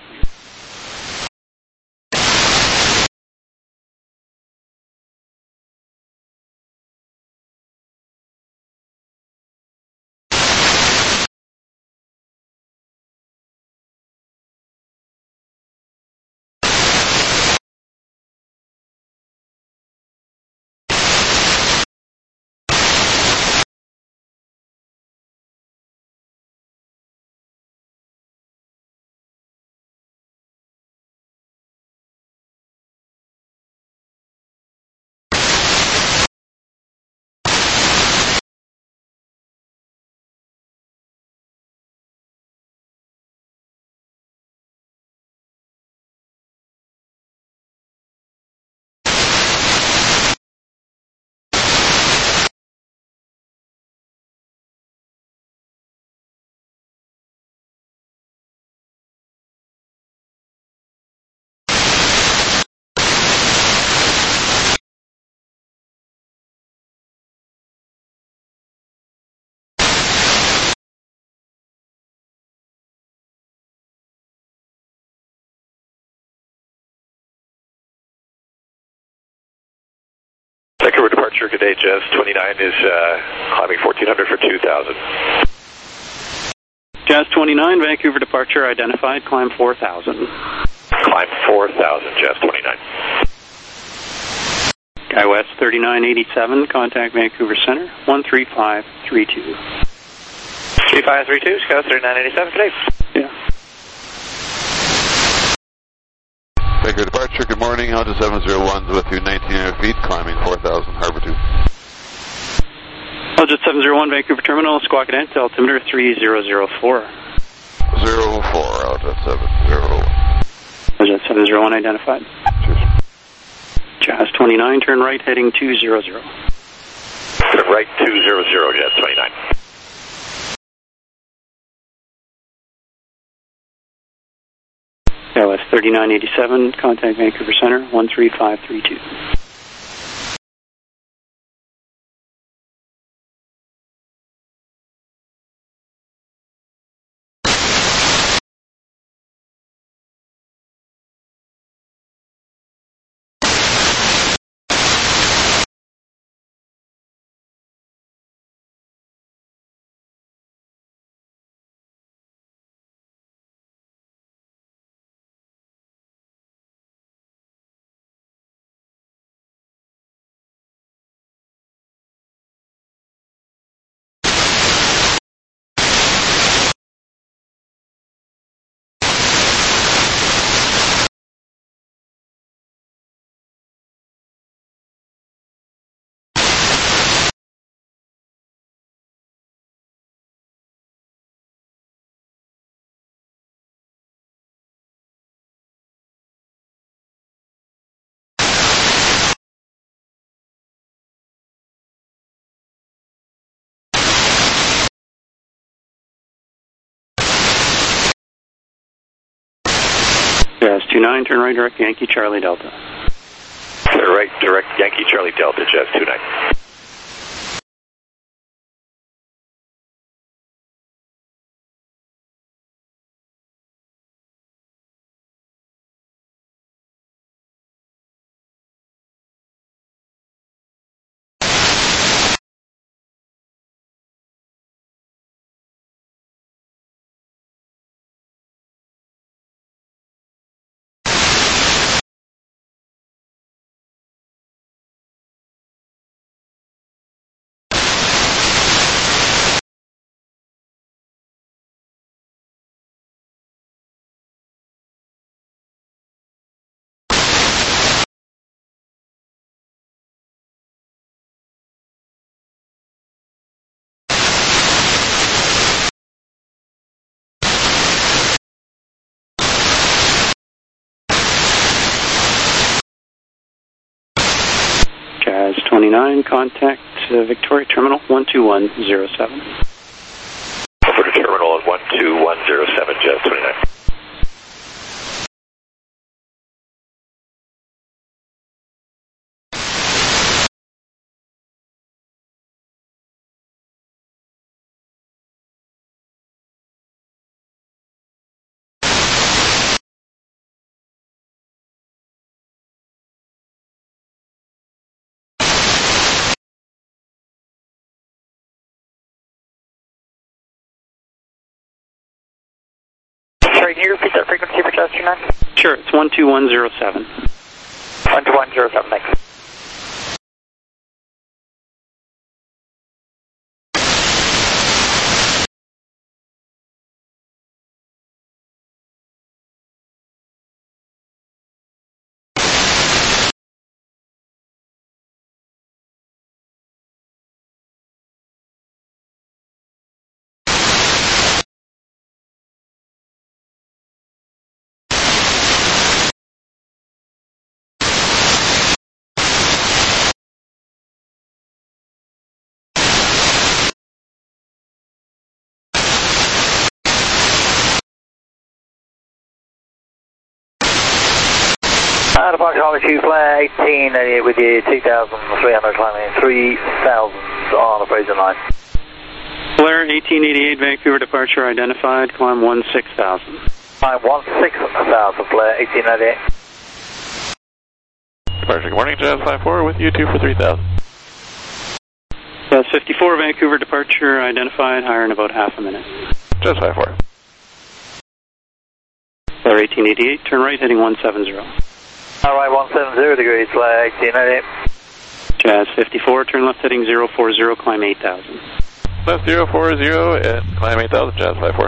Vancouver departure, good day, Jazz 29 is climbing 1400 for 2000. Jazz 29, Vancouver departure, identified, climb 4,000. Climb 4,000, Jazz 29. Skywest 3987, contact Vancouver Center, 13532. 3532, Skywest 3987, good day. Yeah. Vancouver departure, good morning, Delta 701 with you, 1,900 feet, climbing 4,000, Harbor 2. Delta 701, Vancouver Terminal, squawk at altimeter 3004. 04, Delta 701. Delta 701 identified. Cheers. Jazz 29, turn right, heading 200. Turn right 200, Jazz 29. KLS 3987, contact Vancouver Center, 13532. Jazz 29, turn right, direct Yankee Charlie Delta. Clear right, direct Yankee Charlie Delta, Jazz 29. Jazz 29, contact Victoria Terminal 12107. Over to Terminal at 12107, Jazz 29. Sorry, can you repeat that frequency for Jazz 29? Sure, it's 12107. 12107, thanks. Departure Holly 2, flare 1888 with you, 2,300 climbing 3,000 on the Fraser line. Flare 1888, Vancouver departure identified, climb 16,000. Climb 16,000, flare 1888. Departure, good morning, Jazz 54 with you, 2 for 3,000. Jazz 54, Vancouver departure identified, higher in about half a minute. Jazz 54. Flare 1888, turn right, heading 170. Alright, 170 degrees, flag 1888. Jazz 54, turn left heading 040, climb 8,000. Left 040 and climb 8,000, Jazz 54.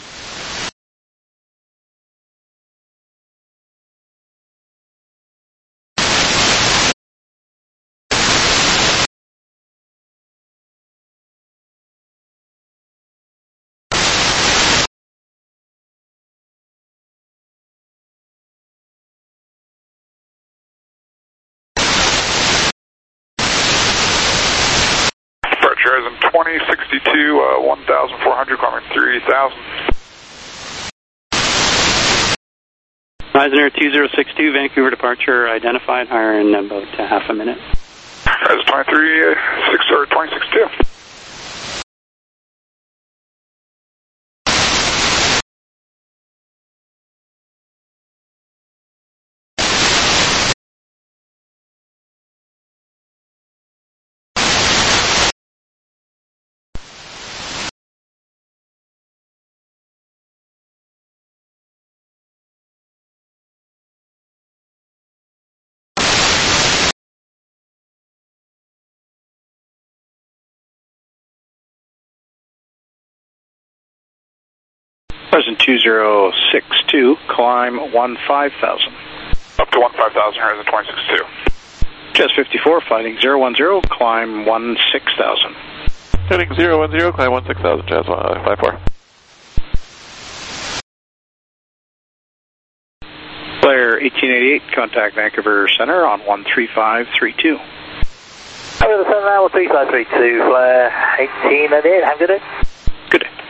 Horizon 2062, 1,400, climbing 3,000. Eisner 2062, Vancouver departure identified, higher in about half a minute. That's 23.6 or 26.2. Present 2062, climb 15,000. Up to 15,000, Horizon 26.2. Jazz 54, fighting 010, climb 16,000. Heading 010, climb 16,000, Jazz 54. Flare 1888, contact Vancouver Center on 13532. Vancouver Center now, 13532, Flare 1888, have a good day. Good day.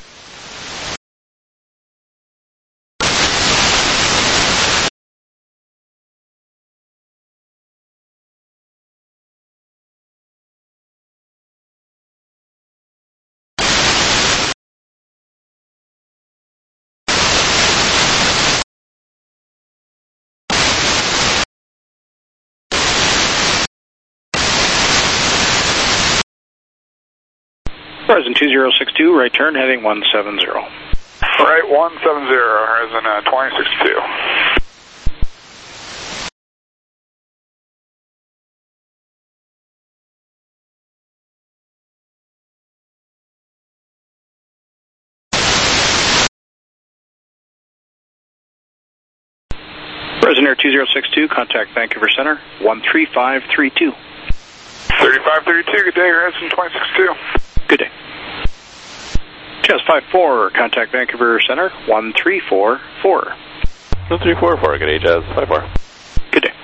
Horizon 2062, right turn, heading 170. Right, 170, Horizon 2062. Horizon Air 2062, contact Vancouver Center, 13532. 3532, good day, Horizon 2062. Good day. Jazz 54, contact Vancouver Center, 1344. 1344, good day, Jazz 54. Good day.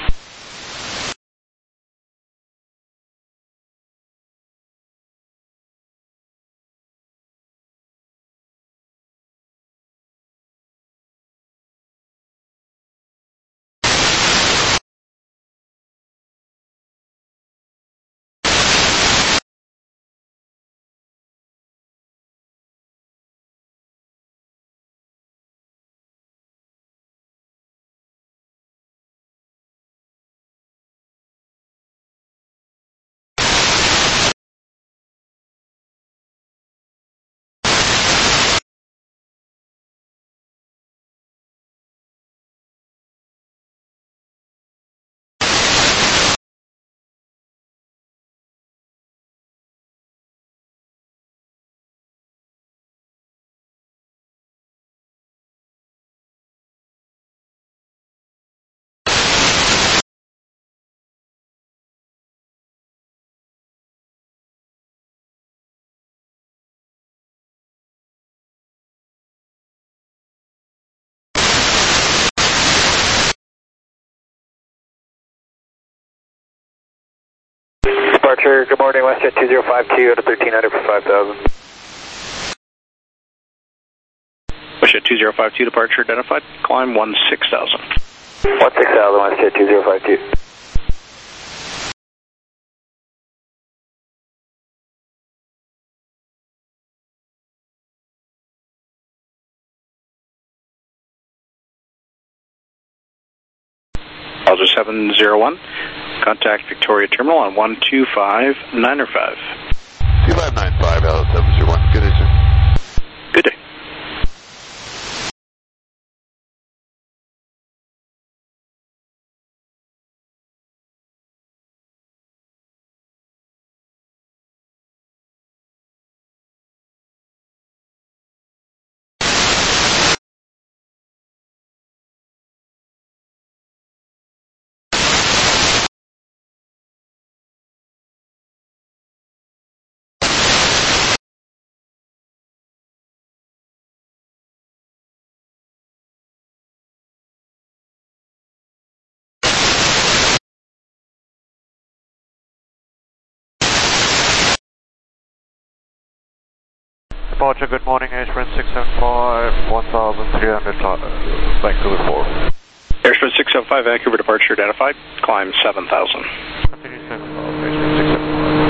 Departure, good morning, WestJet 2052 at 1300 for 5,000. WestJet 2052, departure identified, climb 16,000. 16,000, WestJet 2052. Alger 701, contact Victoria Terminal on 12595. 2595, Alice 701, good day, sir. departure, good morning, Airsprint 675, 1300, Vancouver 4. Airsprint 675, Vancouver departure identified, climb 7000. Continue 7 miles, Airsprint 675.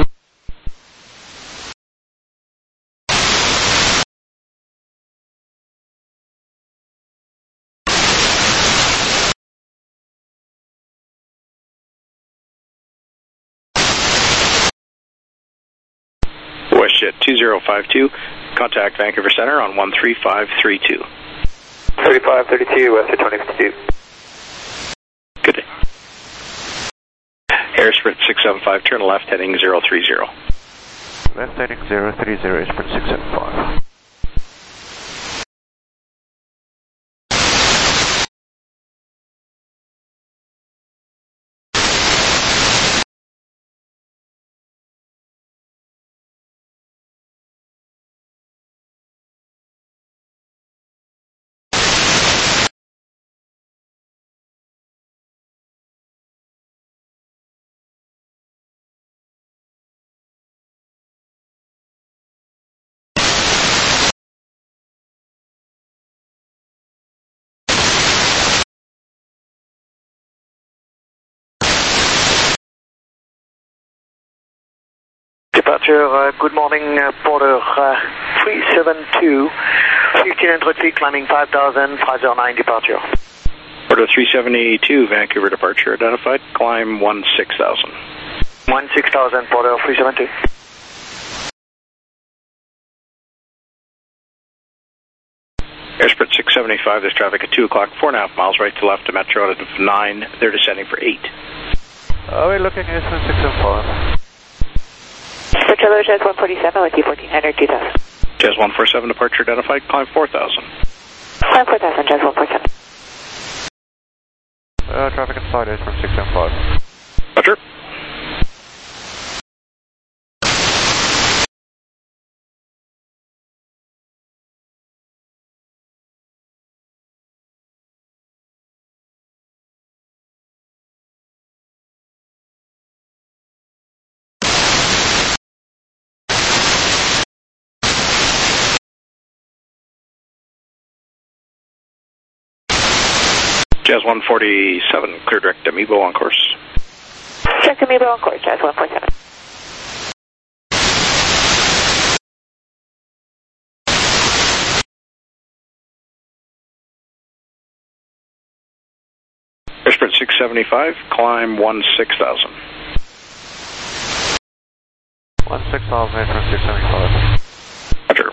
WestJet 2052, contact Vancouver Center on 13532. 3532, WestJet 2052. Good day. Airsprint 675, turn left heading 030. Left heading 030, Airsprint 675. Departure, good morning, Porter 372, 1500 feet, climbing 5000, 509 departure. Porter 372, Vancouver departure identified, climb 16,000. 16,000, Porter 372. Airsprint 675, there's traffic at 2 o'clock, 4.5 miles right to left to Metro out of 9, they're descending for 8. We're looking at Airsprint 675. Controller, Jazz 147 with you, 1400, 2000. Jazz 147, departure identified, climb 4,000. Climb 4,000, Jazz 147. Traffic inside Airsprint 675. Roger. Jazz 147, clear direct Amiibo on course. Direct Amiibo on course, Jazz 147. Airsprint 675, climb 16,000. 16,000, Airsprint 675. Roger.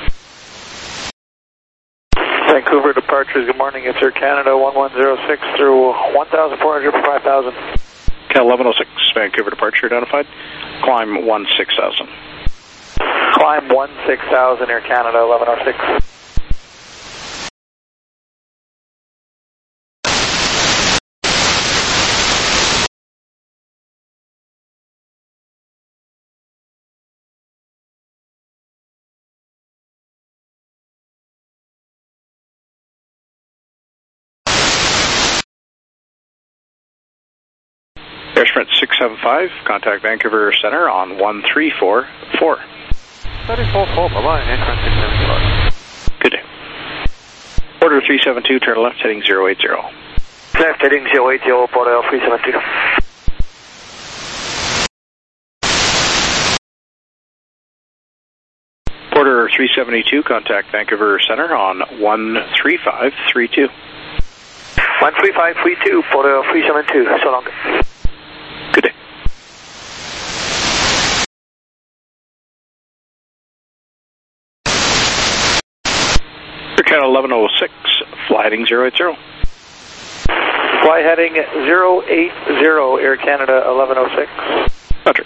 Vancouver departures, good morning, it's Air Canada 1106 through 1,400 for 5,000. Cal 1106, Vancouver departure identified, climb 16,000. Climb 16,000, Air Canada 1106. Airsprint 675, contact Vancouver Center on 1344. 34-4, bye-bye, Airsprint 675. Good day. Porter 372, turn left heading 080. Left heading 080, Porter 372. Porter 372, contact Vancouver Center on 13532. 13532, Porter 372, so long. Good day. Air Canada 1106, fly heading 080. Fly heading 080, Air Canada 1106. Roger.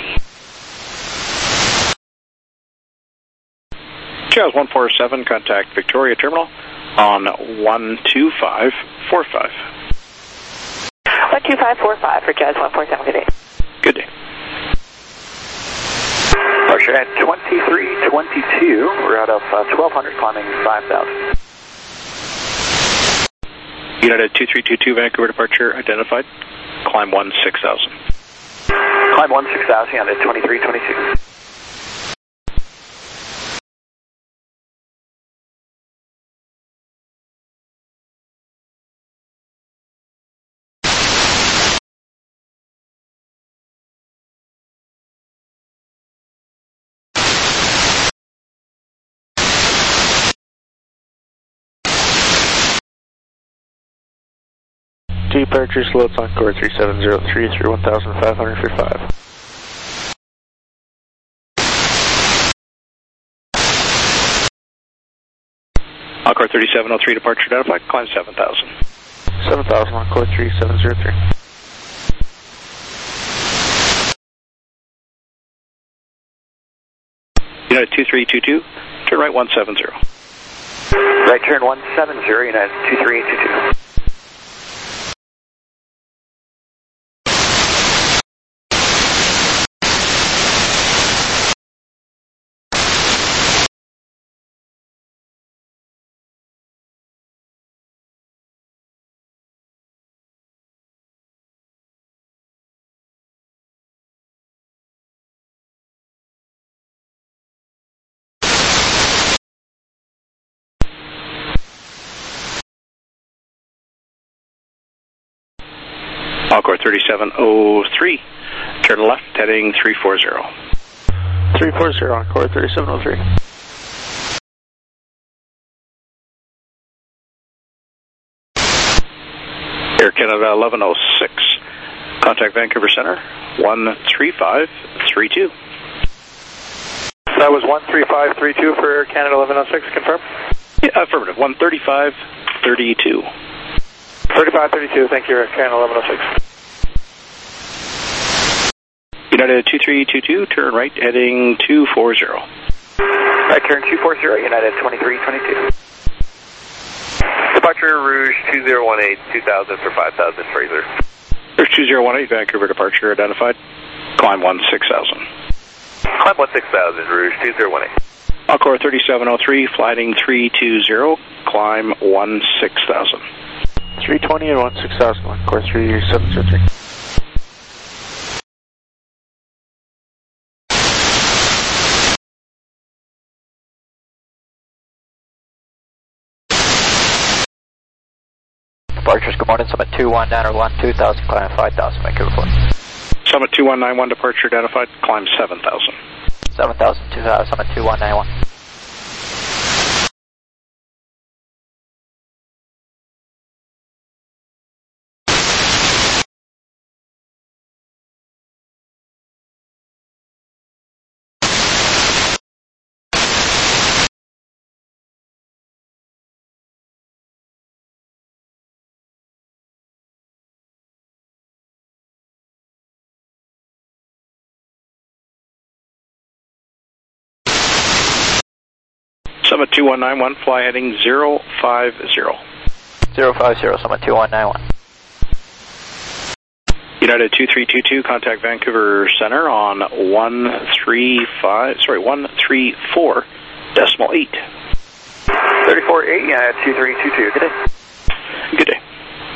Jazz 147, contact Victoria Terminal on 12545. 12545 for Jazz 147, good day. Good day. Departure at 2322, we're out of 1200, climbing 5000. United 2322, Vancouver departure identified, climb 16,000. Climb 16,000 on at 2322. departure, slots on core 3703 through 1500 for 5. Encore 3703 departure identified, climb 7000. 7000 on core 3703. United 2322, turn right 170. Right turn 170, United 2322. Encore 3703, turn left, heading 340. 340 on core 3703. Air Canada 1106, contact Vancouver Center, 13532. That was 13532 for Air Canada 1106, confirm? Yeah, affirmative, 13532. 3532, thank you, Air Canada 1106. United 2322, turn right, heading 240. Right turn 240, United 2322. Departure Rouge 2018, 2000 for 5000, Fraser. Rouge 2018, Vancouver departure identified, climb 16,000. Climb 16,000, Rouge 2018. Encore 3703, flighting 320, climb 16,000. 320 and 16,000 on core 3703. Departures, good morning, Summit 2191, 2000, climb 5000, Vancouver Fort. Summit 2191, departure identified, climb 7,000. 7,000, Summit 2191. Summit 2191, fly heading 050. 050, Summit 2191. United 2322, contact Vancouver Center on 134.8. 34.8, United 2322, good day. Good day.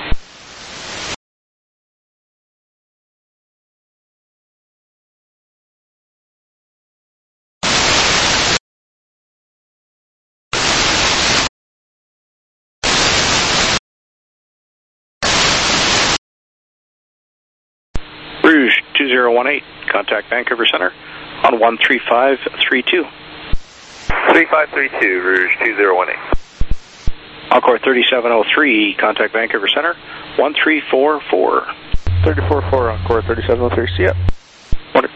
Rouge 2018, contact Vancouver Center on 13532. 3532, Rouge 2018. Encore 3703, contact Vancouver Center, 1344. 344 on core 3703, see ya. Wonderful.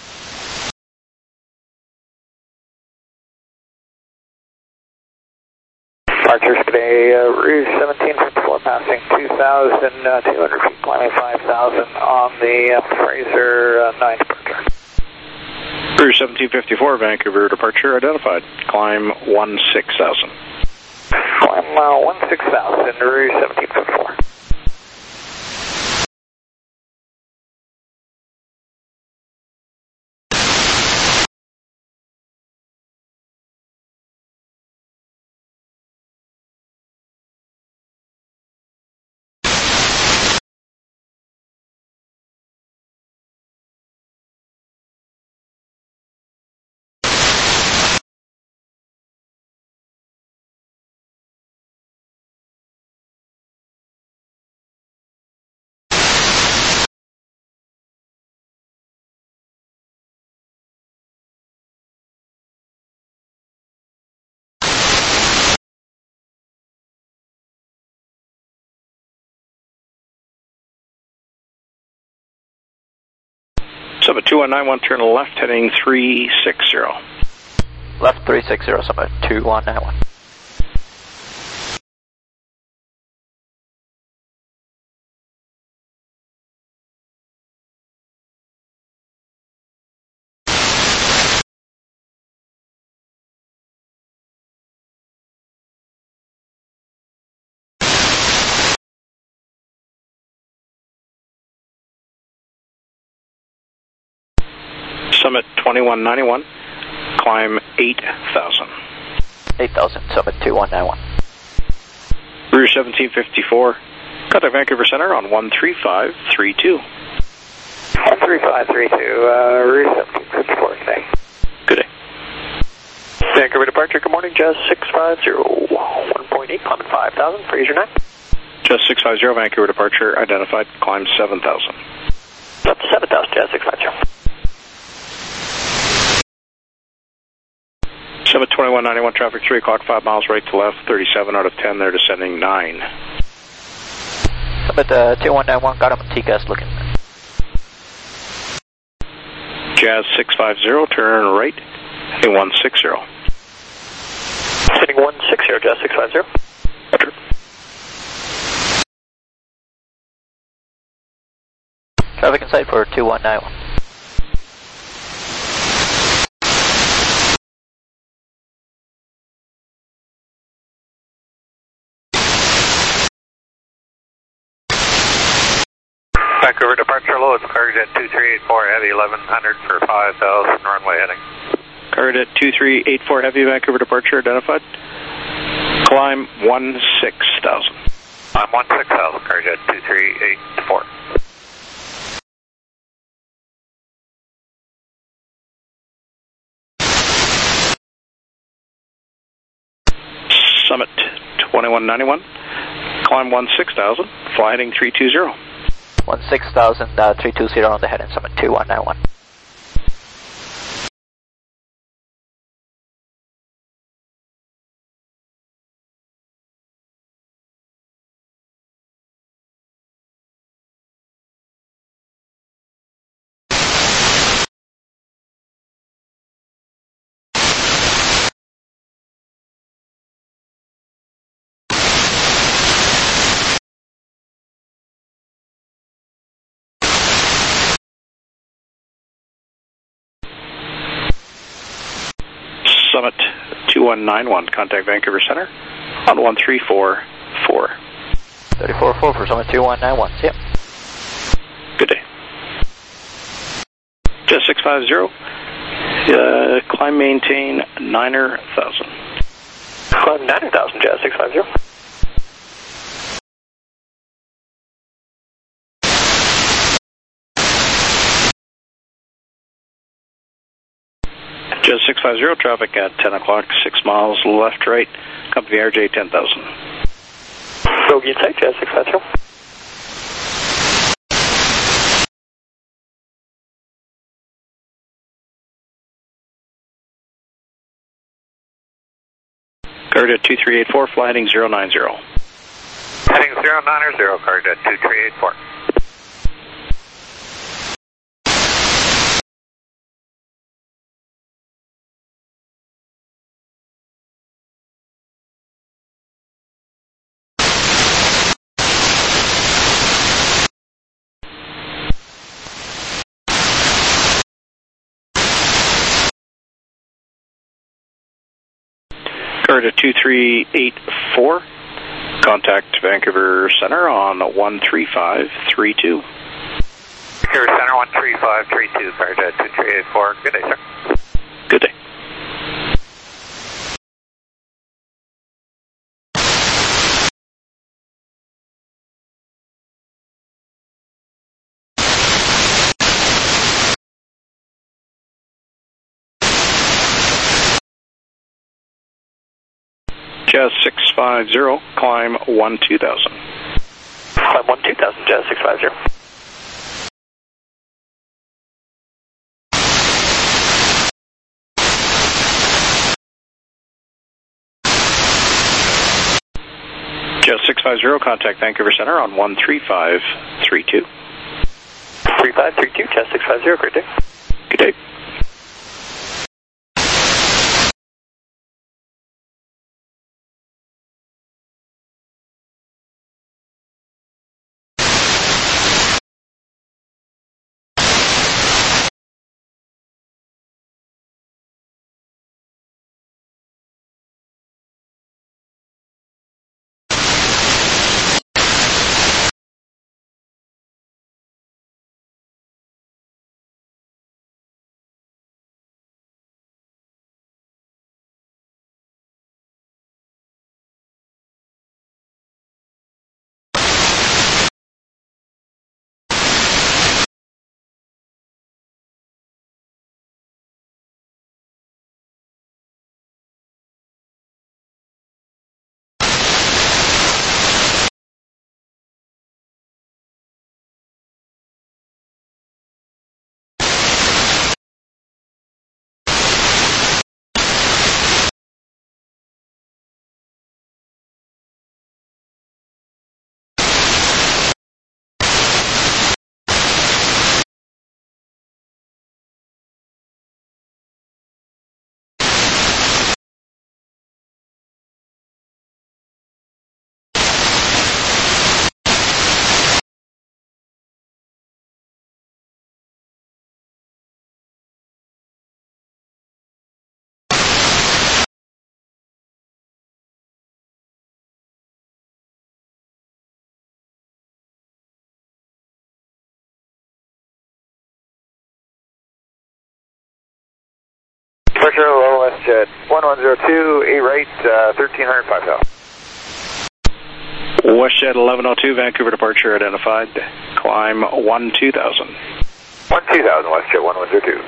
Departures today, Rouge 1754, passing 2,200 feet, climbing 5,000 on the Fraser 9 departure. Rouge 1754, Vancouver departure identified, climb 16,000. Climb 16,000, Rouge 1754. Summit 2191, turn left, heading 360. Left 360, Summit 2191. Summit 2191, climb 8,000. 8,000, Summit 2191. Rouge 1754, contact Vancouver Center on 13532. 13532, Rouge 1754, today. Good day. Vancouver departure, good morning, Jazz 650, 1.8, climbing 5,000, Fraser 9. Jazz 650, Vancouver departure, identified, climb 7,000. Up to 7,000, Jazz 650. Summit 2191, traffic 3 o'clock, 5 miles right to left, 37 out of 10, they're descending 9. Summit 2191, got him on TCAS looking. Jazz 650, turn right, heading 160. Heading 160, Jazz 650. Roger. Traffic in sight for 2191. Vancouver departure low, it's Cargojet 2384, heavy 1100 for 5,000, runway heading. Cargojet 2384, heavy, Vancouver departure, identified. Climb 16,000. I'm 16,000, Cargojet 2384. Summit 2191, climb 16,000, fly heading 320. 16,000, 320 on the head in Summit 2191. Summit 2191, contact Vancouver Center on 1344. 34-4 for Summit 2191, see ya. Good day. Jazz 650, climb maintain 9,000. Climb 9,000, Jazz 650. Jazz 650, traffic at 10 o'clock, 6 miles left, right, company RJ 10,000. Bogey in sight, Jazz 650. Cargojet 2384, fly heading 090. Heading 090, Cargojet 2384. Cargojet 2384, contact Vancouver Center on 13532. Vancouver Center 13532, Cargojet 2384. Good day, sir. Good day. Jazz 650, climb 12,000. Climb 12,000, Jazz 650. Jazz 650, contact Vancouver Center on 13532. 3532, Jazz 650, great day. Good day. Departure low WestJet 1102, A rate 1300, 5000. WestJet 1102, Vancouver departure identified. Climb 12000. 12000, WestJet 1102.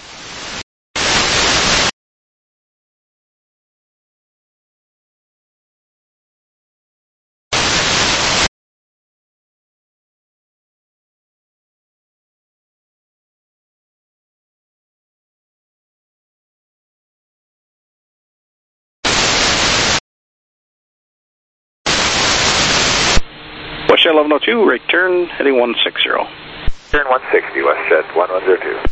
WestJet 1102, right turn, heading 160. Turn 160, WestJet 1102.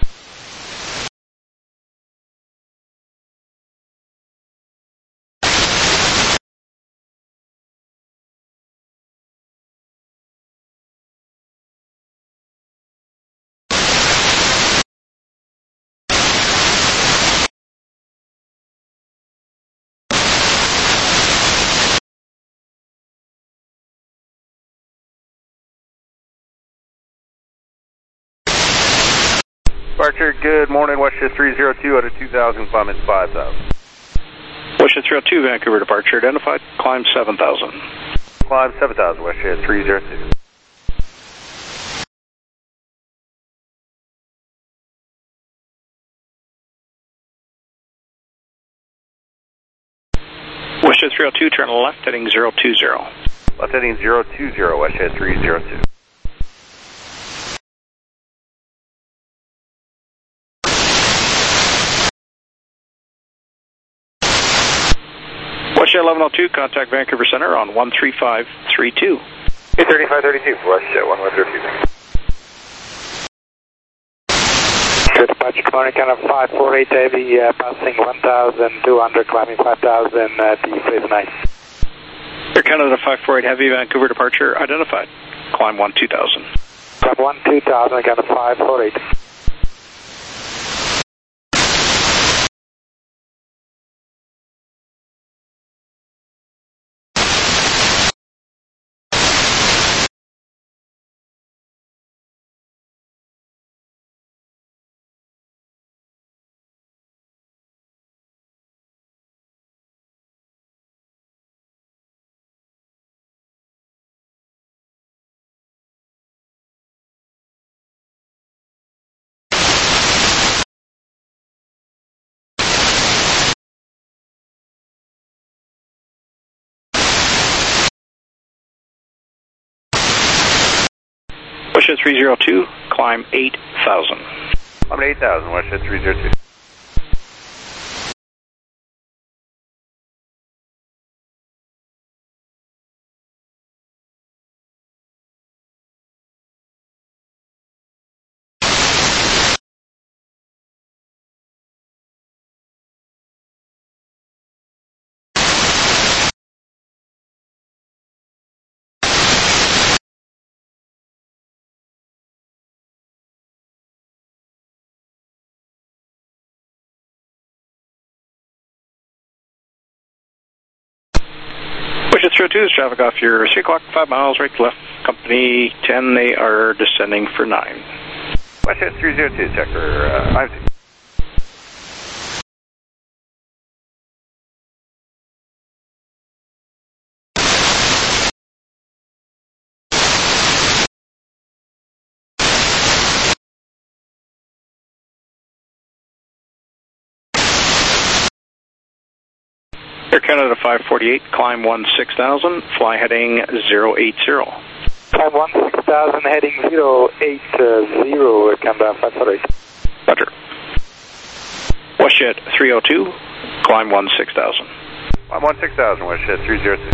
Departure, good morning, WestJet 302 out of 2000, climbing 5000. WestJet 302, Vancouver departure identified. Climb 7000. Climb 7000, WestJet 302. WestJet 302, turn left, heading 020. Left heading 020, WestJet 302. WestJet 1102, contact Vancouver Center on 13532. 3532, WestJet 1132. Good departure, good morning, kind of 548 heavy, passing 1200, climbing 5000, phase 9. Air Canada 548 heavy, Vancouver departure identified. Climb 12000. Climb 12000, kind of 548. WestJet 302, climb 8000. I'm at 8000, WestJet 302. WestJet 302, this traffic off your 3 o'clock, 5 miles, right to left. Company 10, they are descending for 9. WestJet 302, checker 5. Air Canada 548, climb 6000, fly heading 080. Climb 6000, heading 080, Air Canada 548. Roger. WestJet 302, climb 6000. Climb 6000, WestJet 302.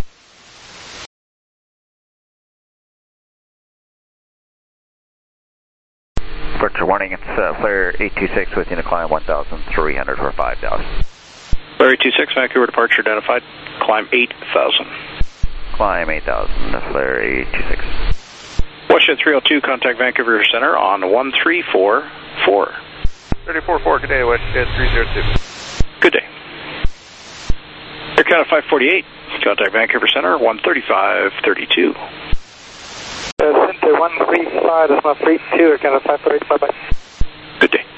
Departure warning, it's flare 826 within a climb 1300 for 5000. Flare 826, Vancouver departure identified, climb 8000. Climb 8000, flare 826. WestJet 302, contact Vancouver Center on 1344. 34-4, good day, WestJet 302. Good day. Air Canada 548, contact Vancouver Center 13532. Center 135, that's not 32, Air Canada 548, bye-bye. Good day.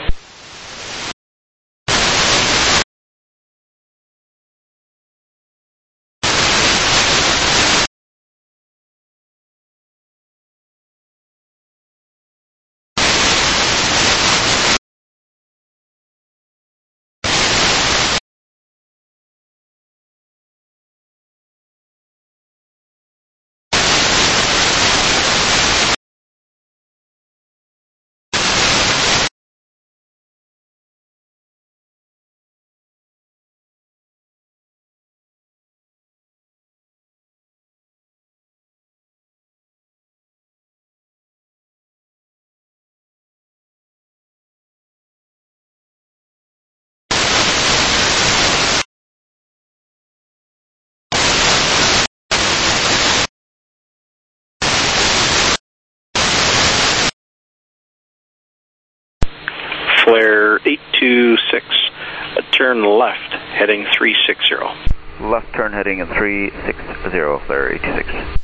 Flare 826, turn left, heading 360. Left turn heading in 360, flare 826.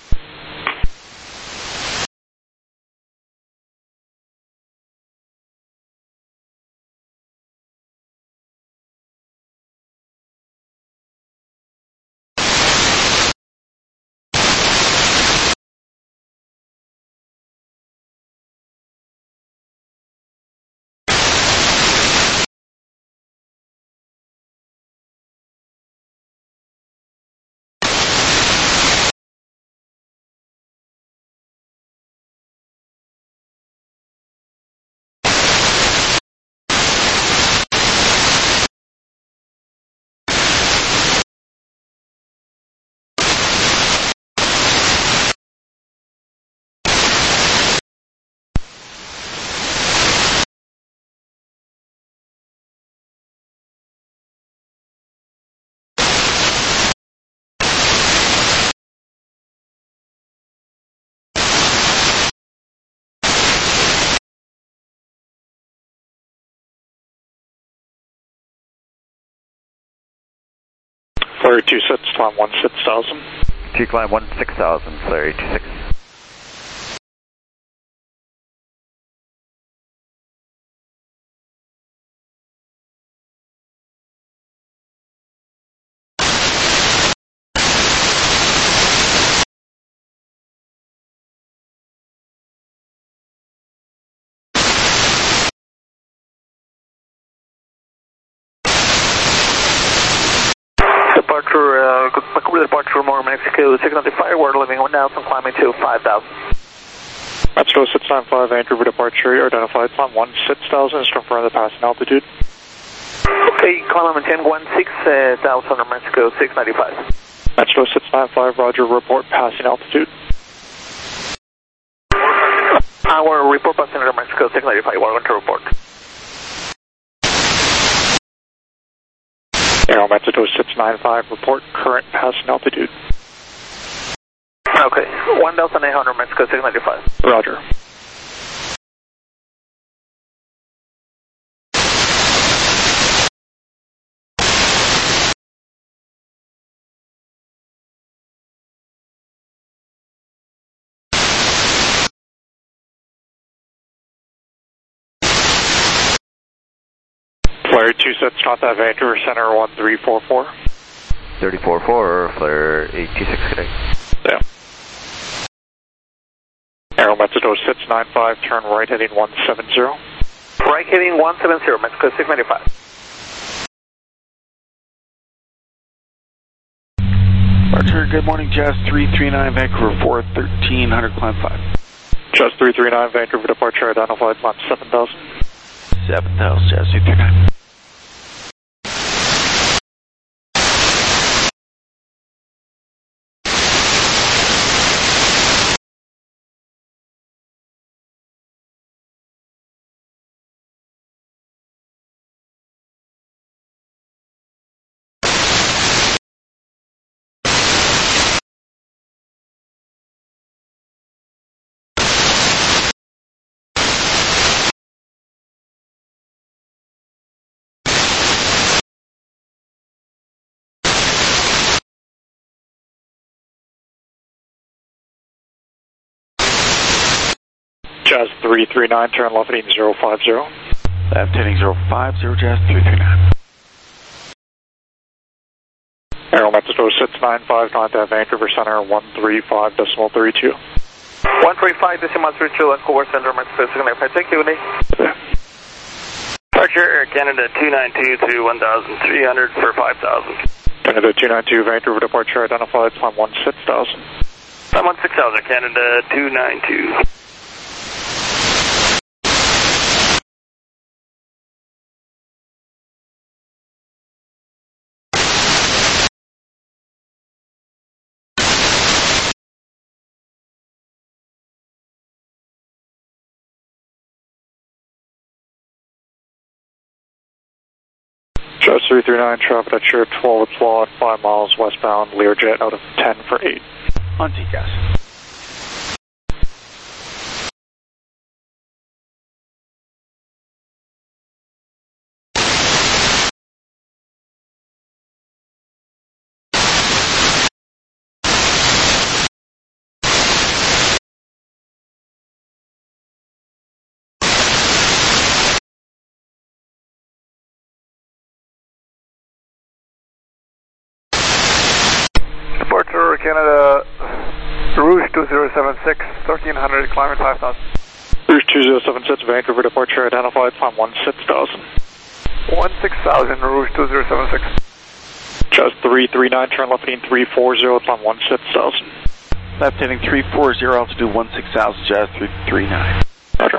Flare 26, climb 6000. 2 climb 6000, flare 826. Departure more Mexico 695, we're leaving 1000, climbing to 5000. Metro 695, Vancouver departure, identified, climb 6000, is confirmed the passing altitude. Okay, climb 1016,000 under Mexico 695. Metro 695, roger, report passing altitude. Our report passing under Mexico 695, we're going to report. Aero Mexico 695, report current passing altitude. Okay, 1800 Mexico 695. Roger. Flare 26, contact Vancouver Center 1344. 34-4, Flare 826, good day. Yeah. Aeromexico 695, turn right heading 170. Right heading 170, Mexico 695. Departure, good morning, Jazz 339, Vancouver 4, 1300, climb 5. Jazz 339, Vancouver departure, identified, climb 7000. 7000, Jazz 339. Jazz 339, turn left heading 050. Left heading 050, Jazz 339. Aeromexico 695, contact Vancouver Center 135.32. 135.32, Vancouver Center, Mexico 695. Thank you, Lee. Departure, Air Canada 292 to 1,300 for 5,000. Canada 292, Vancouver departure, identified, climb 16,000. Climb 16,000, Canada 292. Jazz 339, traffic at Chair 12 at Flawed, 5 miles westbound, Learjet out of 10 for 8. On TCAS. Departure Canada, Rouge 2076, 1300, climbing 5000. Rouge 2076, Vancouver departure, identified, climb 16,000. 16,000, Rouge 2076. Jazz 339, turn left heading 340, climb 16,000. Left heading 340, altitude 16,000, Jazz 339. Roger.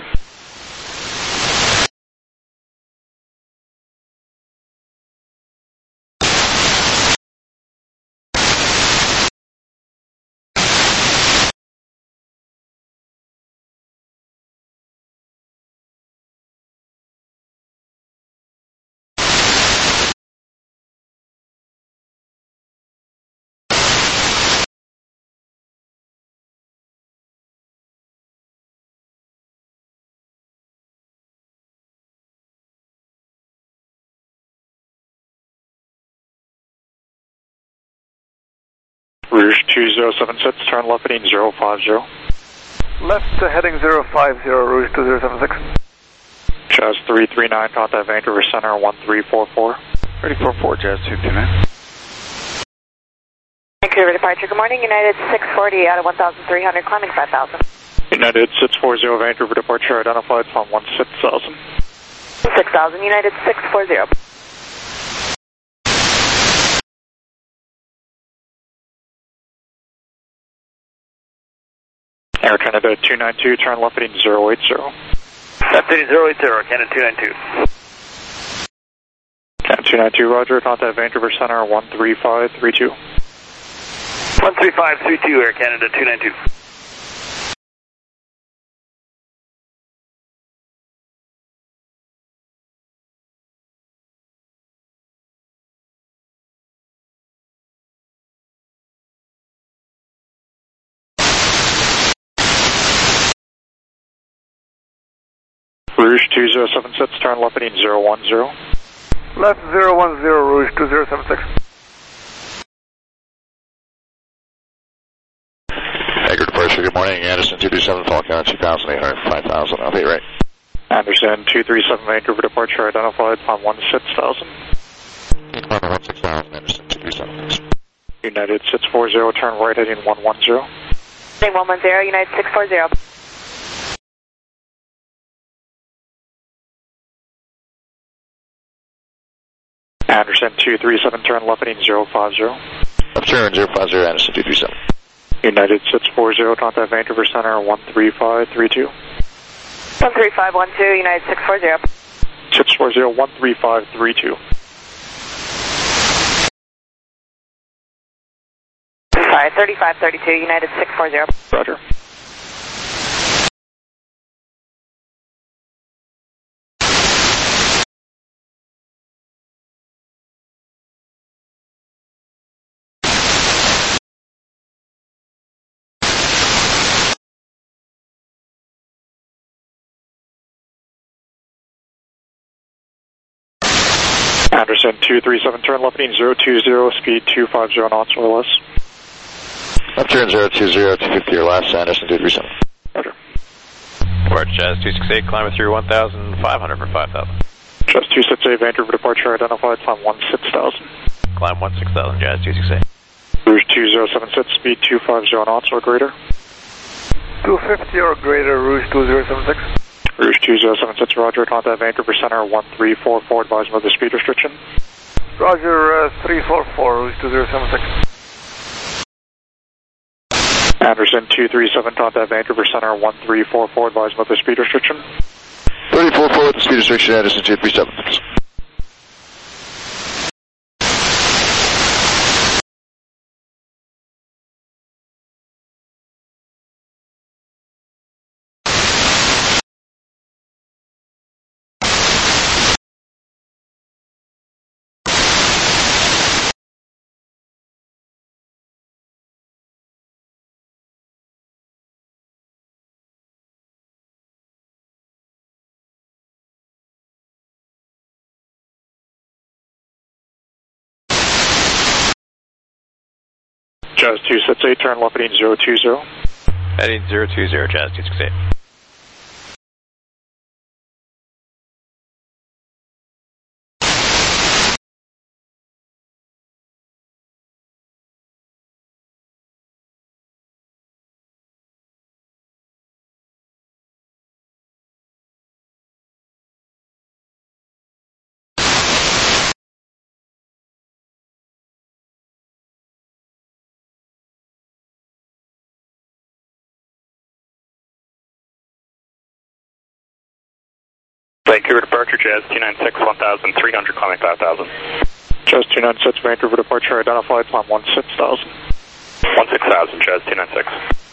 Rouge 2076, turn left heading 050. Left heading 050, Rouge 2076. Jazz 339, contact Vancouver Center 1344. 34-4, Jazz 229. Vancouver departure, good morning, United 640 out of 1,300, climbing 5,000. United 640, Vancouver departure, identified, climb 16,000. 6,000, United 640. Air Canada 292, turn left heading 080. Left heading 080, Canada 292. Canada 292, roger, contact Vancouver Center 13532. 13532, Air Canada 292. Rouge 2076, turn left heading 010. Left 010, Rouge 2076. Anchor departure, good morning, Anderson 227, Falcon 2,800, 5,000, I'll be right. Anderson 237 Vancouver departure identified, climb 16,000. Climb 16,000, Anderson 237. United 640, turn right heading 110. Heading 110, United 640. Anderson 237, turn left heading 050. Left turn 050, Anderson 237. United 640, contact Vancouver Center 13532. 13512, United 640. 640, 13532. 3532, United 640. Roger. Anderson 237, turn left heading 020, speed 250 knots or less. Left turn 020, 250 or less, Anderson 237. Roger. Departure Jazz 268, climb through 1,500 for 5,000. Jazz 268, Vancouver departure identified, climb 16,000. Climb 16,000, Jazz 268. Rouge 2076, speed 250 knots or greater. 250 or greater, Rouge 2076. Rouge 2076, roger, contact Vancouver Center 1344, advise of the speed restriction. Roger, 344, Rouge 2076. Anderson 237, contact Vancouver Center 1344, advise of the speed restriction. 344 with the speed restriction, Anderson 237. Jazz 268, turn left heading 020. Heading 020, Jazz 268. Vancouver departure, Jazz 296, 1,300, climbing 5,000. Jazz 296, Vancouver departure identified, climb 16,000. 16,000, Jazz 296.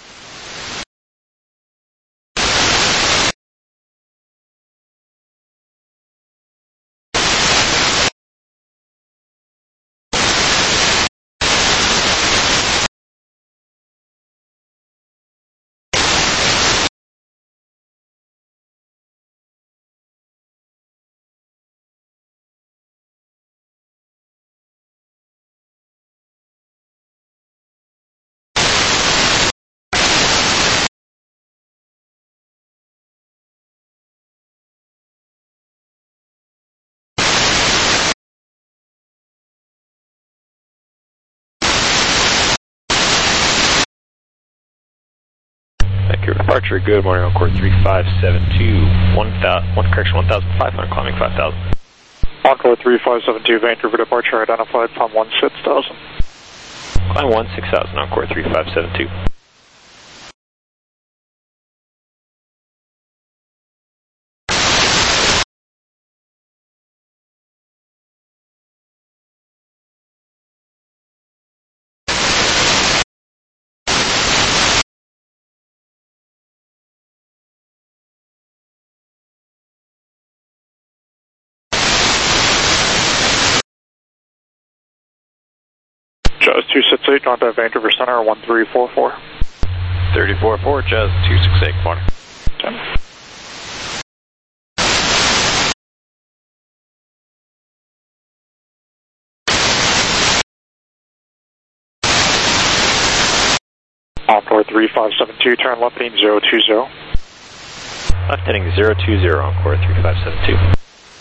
Vancouver departure, good morning, Encore 3572, 1,500, climbing 5,000. Encore 3572, Vancouver departure identified, climb 16,000. Climb 16,000, Encore 3572. Jazz 268, contact Vancouver Center 1344. 344, Jazz 268, good morning. 10. Encore 3572, turn left heading 020. Left heading 020, Encore 3572.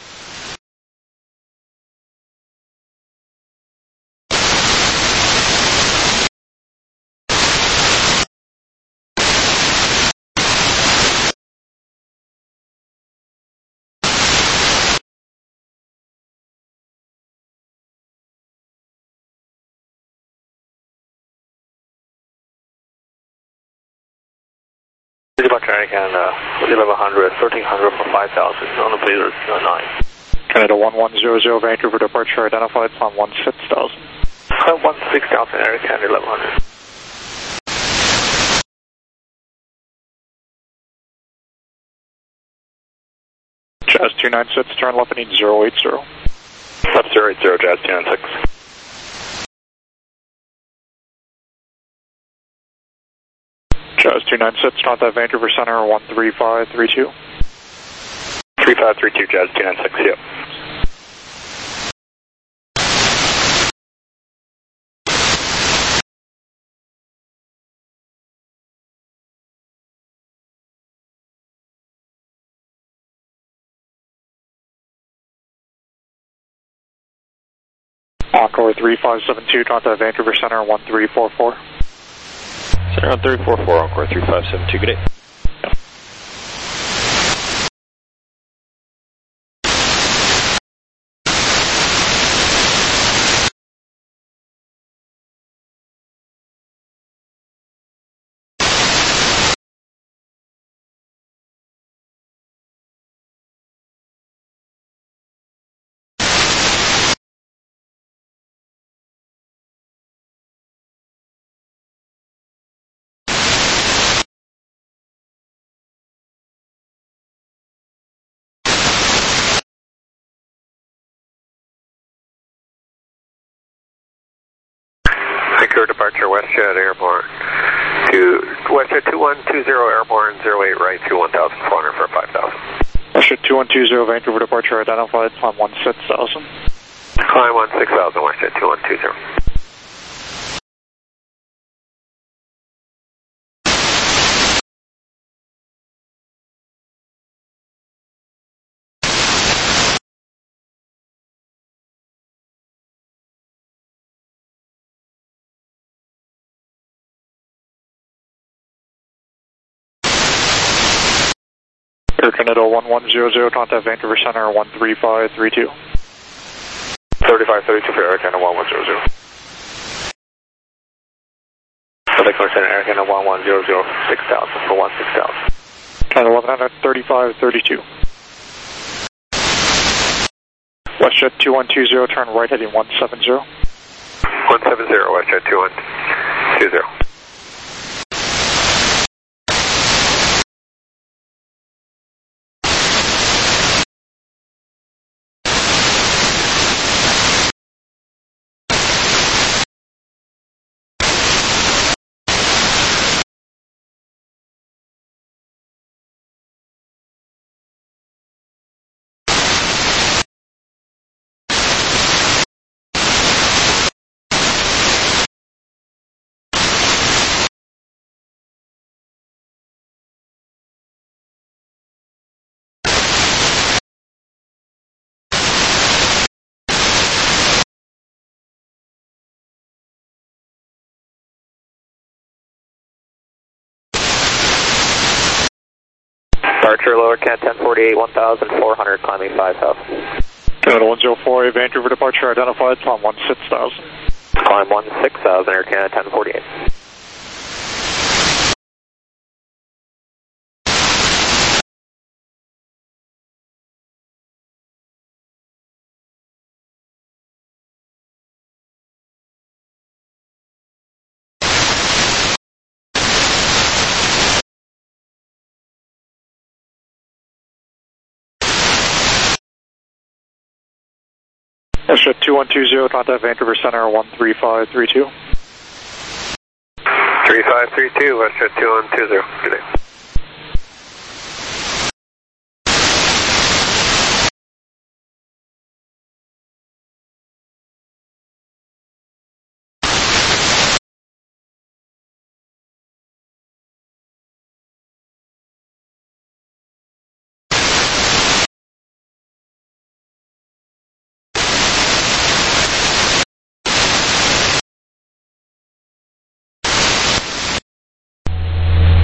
Departure Canada 1100, 1300 for 5,000 on the Blazer 9. Canada 1100, Vancouver departure identified, climb 16,000. Climb 16,000, Air Canada 1100. Jazz 296, turn left heading 080. Left 080, Jazz 296. Jazz 296, contact Vancouver Center 13532. 3532, Jazz 296, yep. Encore 3572, contact Vancouver Center 1344. Center on 344, Encore 3572, good day. Vancouver departure, WestJet Airborne. WestJet 2120 Airborne, 08 right to 1,400 for 5,000. WestJet 2120, Vancouver departure identified, climb 16,000. Climb 16,000, WestJet 2120. Air Canada 1100, contact Vancouver Center 13532. 3532 for Air Canada 1100. Vancouver Center Air Canada 1100, 6,000 for 16,000. Canada 1100, 3532. WestJet 2120, turn right heading 170. 170, WestJet 2120. Departure lower cat 1048, 1,400, climbing 5,000. Canada 104, Vancouver departure identified, climb 16,000. Climb 16,000, Air Canada 1048. WestJet 2120, contact Vancouver Center 13532. 3532, WestJet 2120. Good day.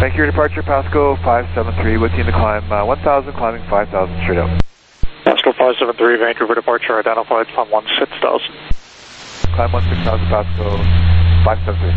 Thank you for your departure, Pasco 573, with you in the climb 1000, climbing 5000, straight out. Pasco 573, Vancouver departure identified, climb 16,000. Climb 16,000, Pasco 573.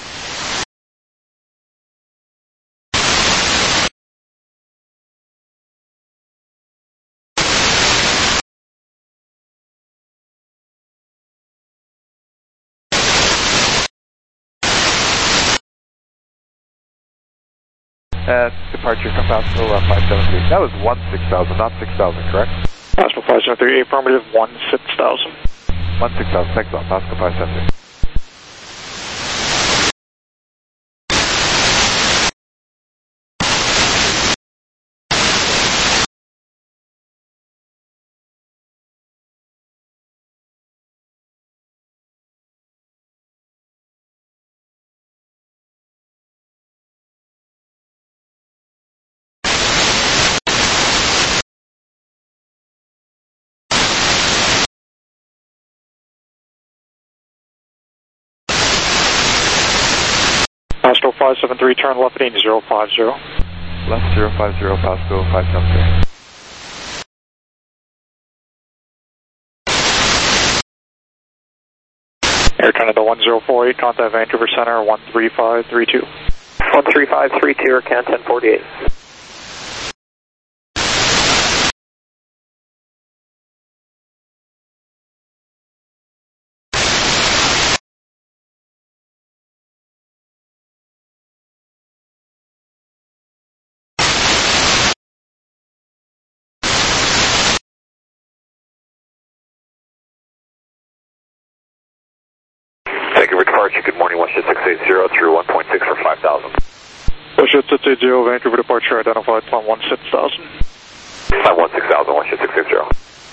Departure from Pasco 573. That was 16,000, not 6,000, correct? Pasco 573, affirmative, 16,000. 16,000, thanks a lot, Pasco 573. Pasco 573, turn left heading 050. Left 050, Pasco 573. Air Canada 1048, contact Vancouver Center 13532. 13532, or CAN 1048. Thank you for departure. Good morning, Westjet 680 through 1.6 for 5,000. Westjet 680, Vancouver departure identified, climb 16,000. Climb 16,000, Westjet 680.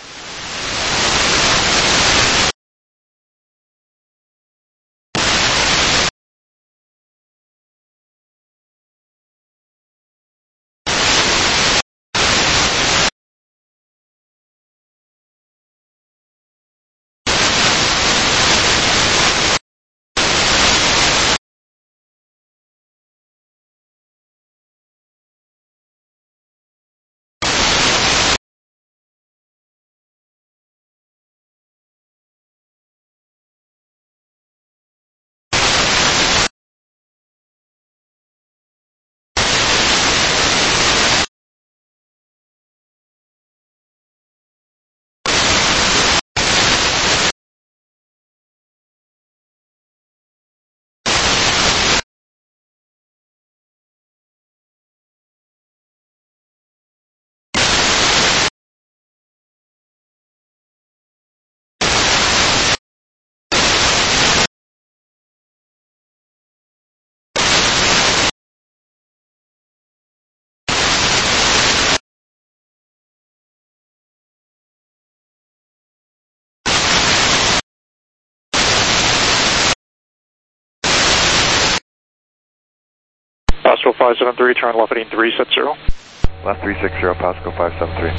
Pasco 573, turn left heading 360. Left 360, Pasco 573.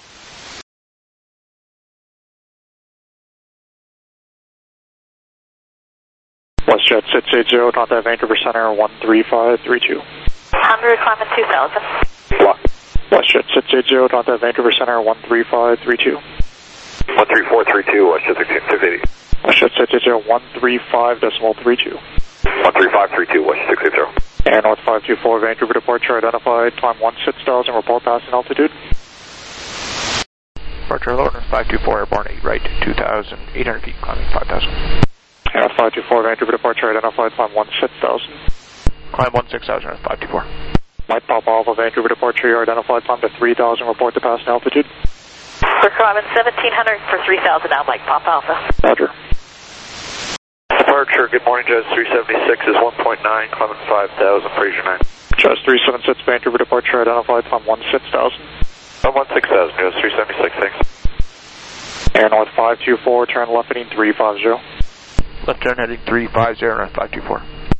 Westjet 680, contact Vancouver Center 13532. 100, climbing 2,000. Block. Westjet 680, contact Vancouver Center 13532. 13432, Westjet 680. Westjet 680, 135.32. 13532, Westjet 680. Air North 524, Vancouver departure identified, climb 16,000, report passing altitude. Departure lower 524, airborne 8 right, 2,800 feet, climbing 5,000. Air 524, Vancouver departure identified, climb 16,000. Climb 16,000, 524. Mike Papa Alpha, Vancouver departure, you are identified, climb to 3,000, report to passing altitude. We're climbing 1,700 for 3,000 now, Mike Papa Alpha. Roger. Departure, good morning, Jazz 376 is 1.9, climbing 5,000, Fraser 9. Jazz 376, Vancouver departure identified, climb 16,000. 16,000, Jazz 376, thanks. Air North 524, turn left heading 350. Left turn heading 350, North 524.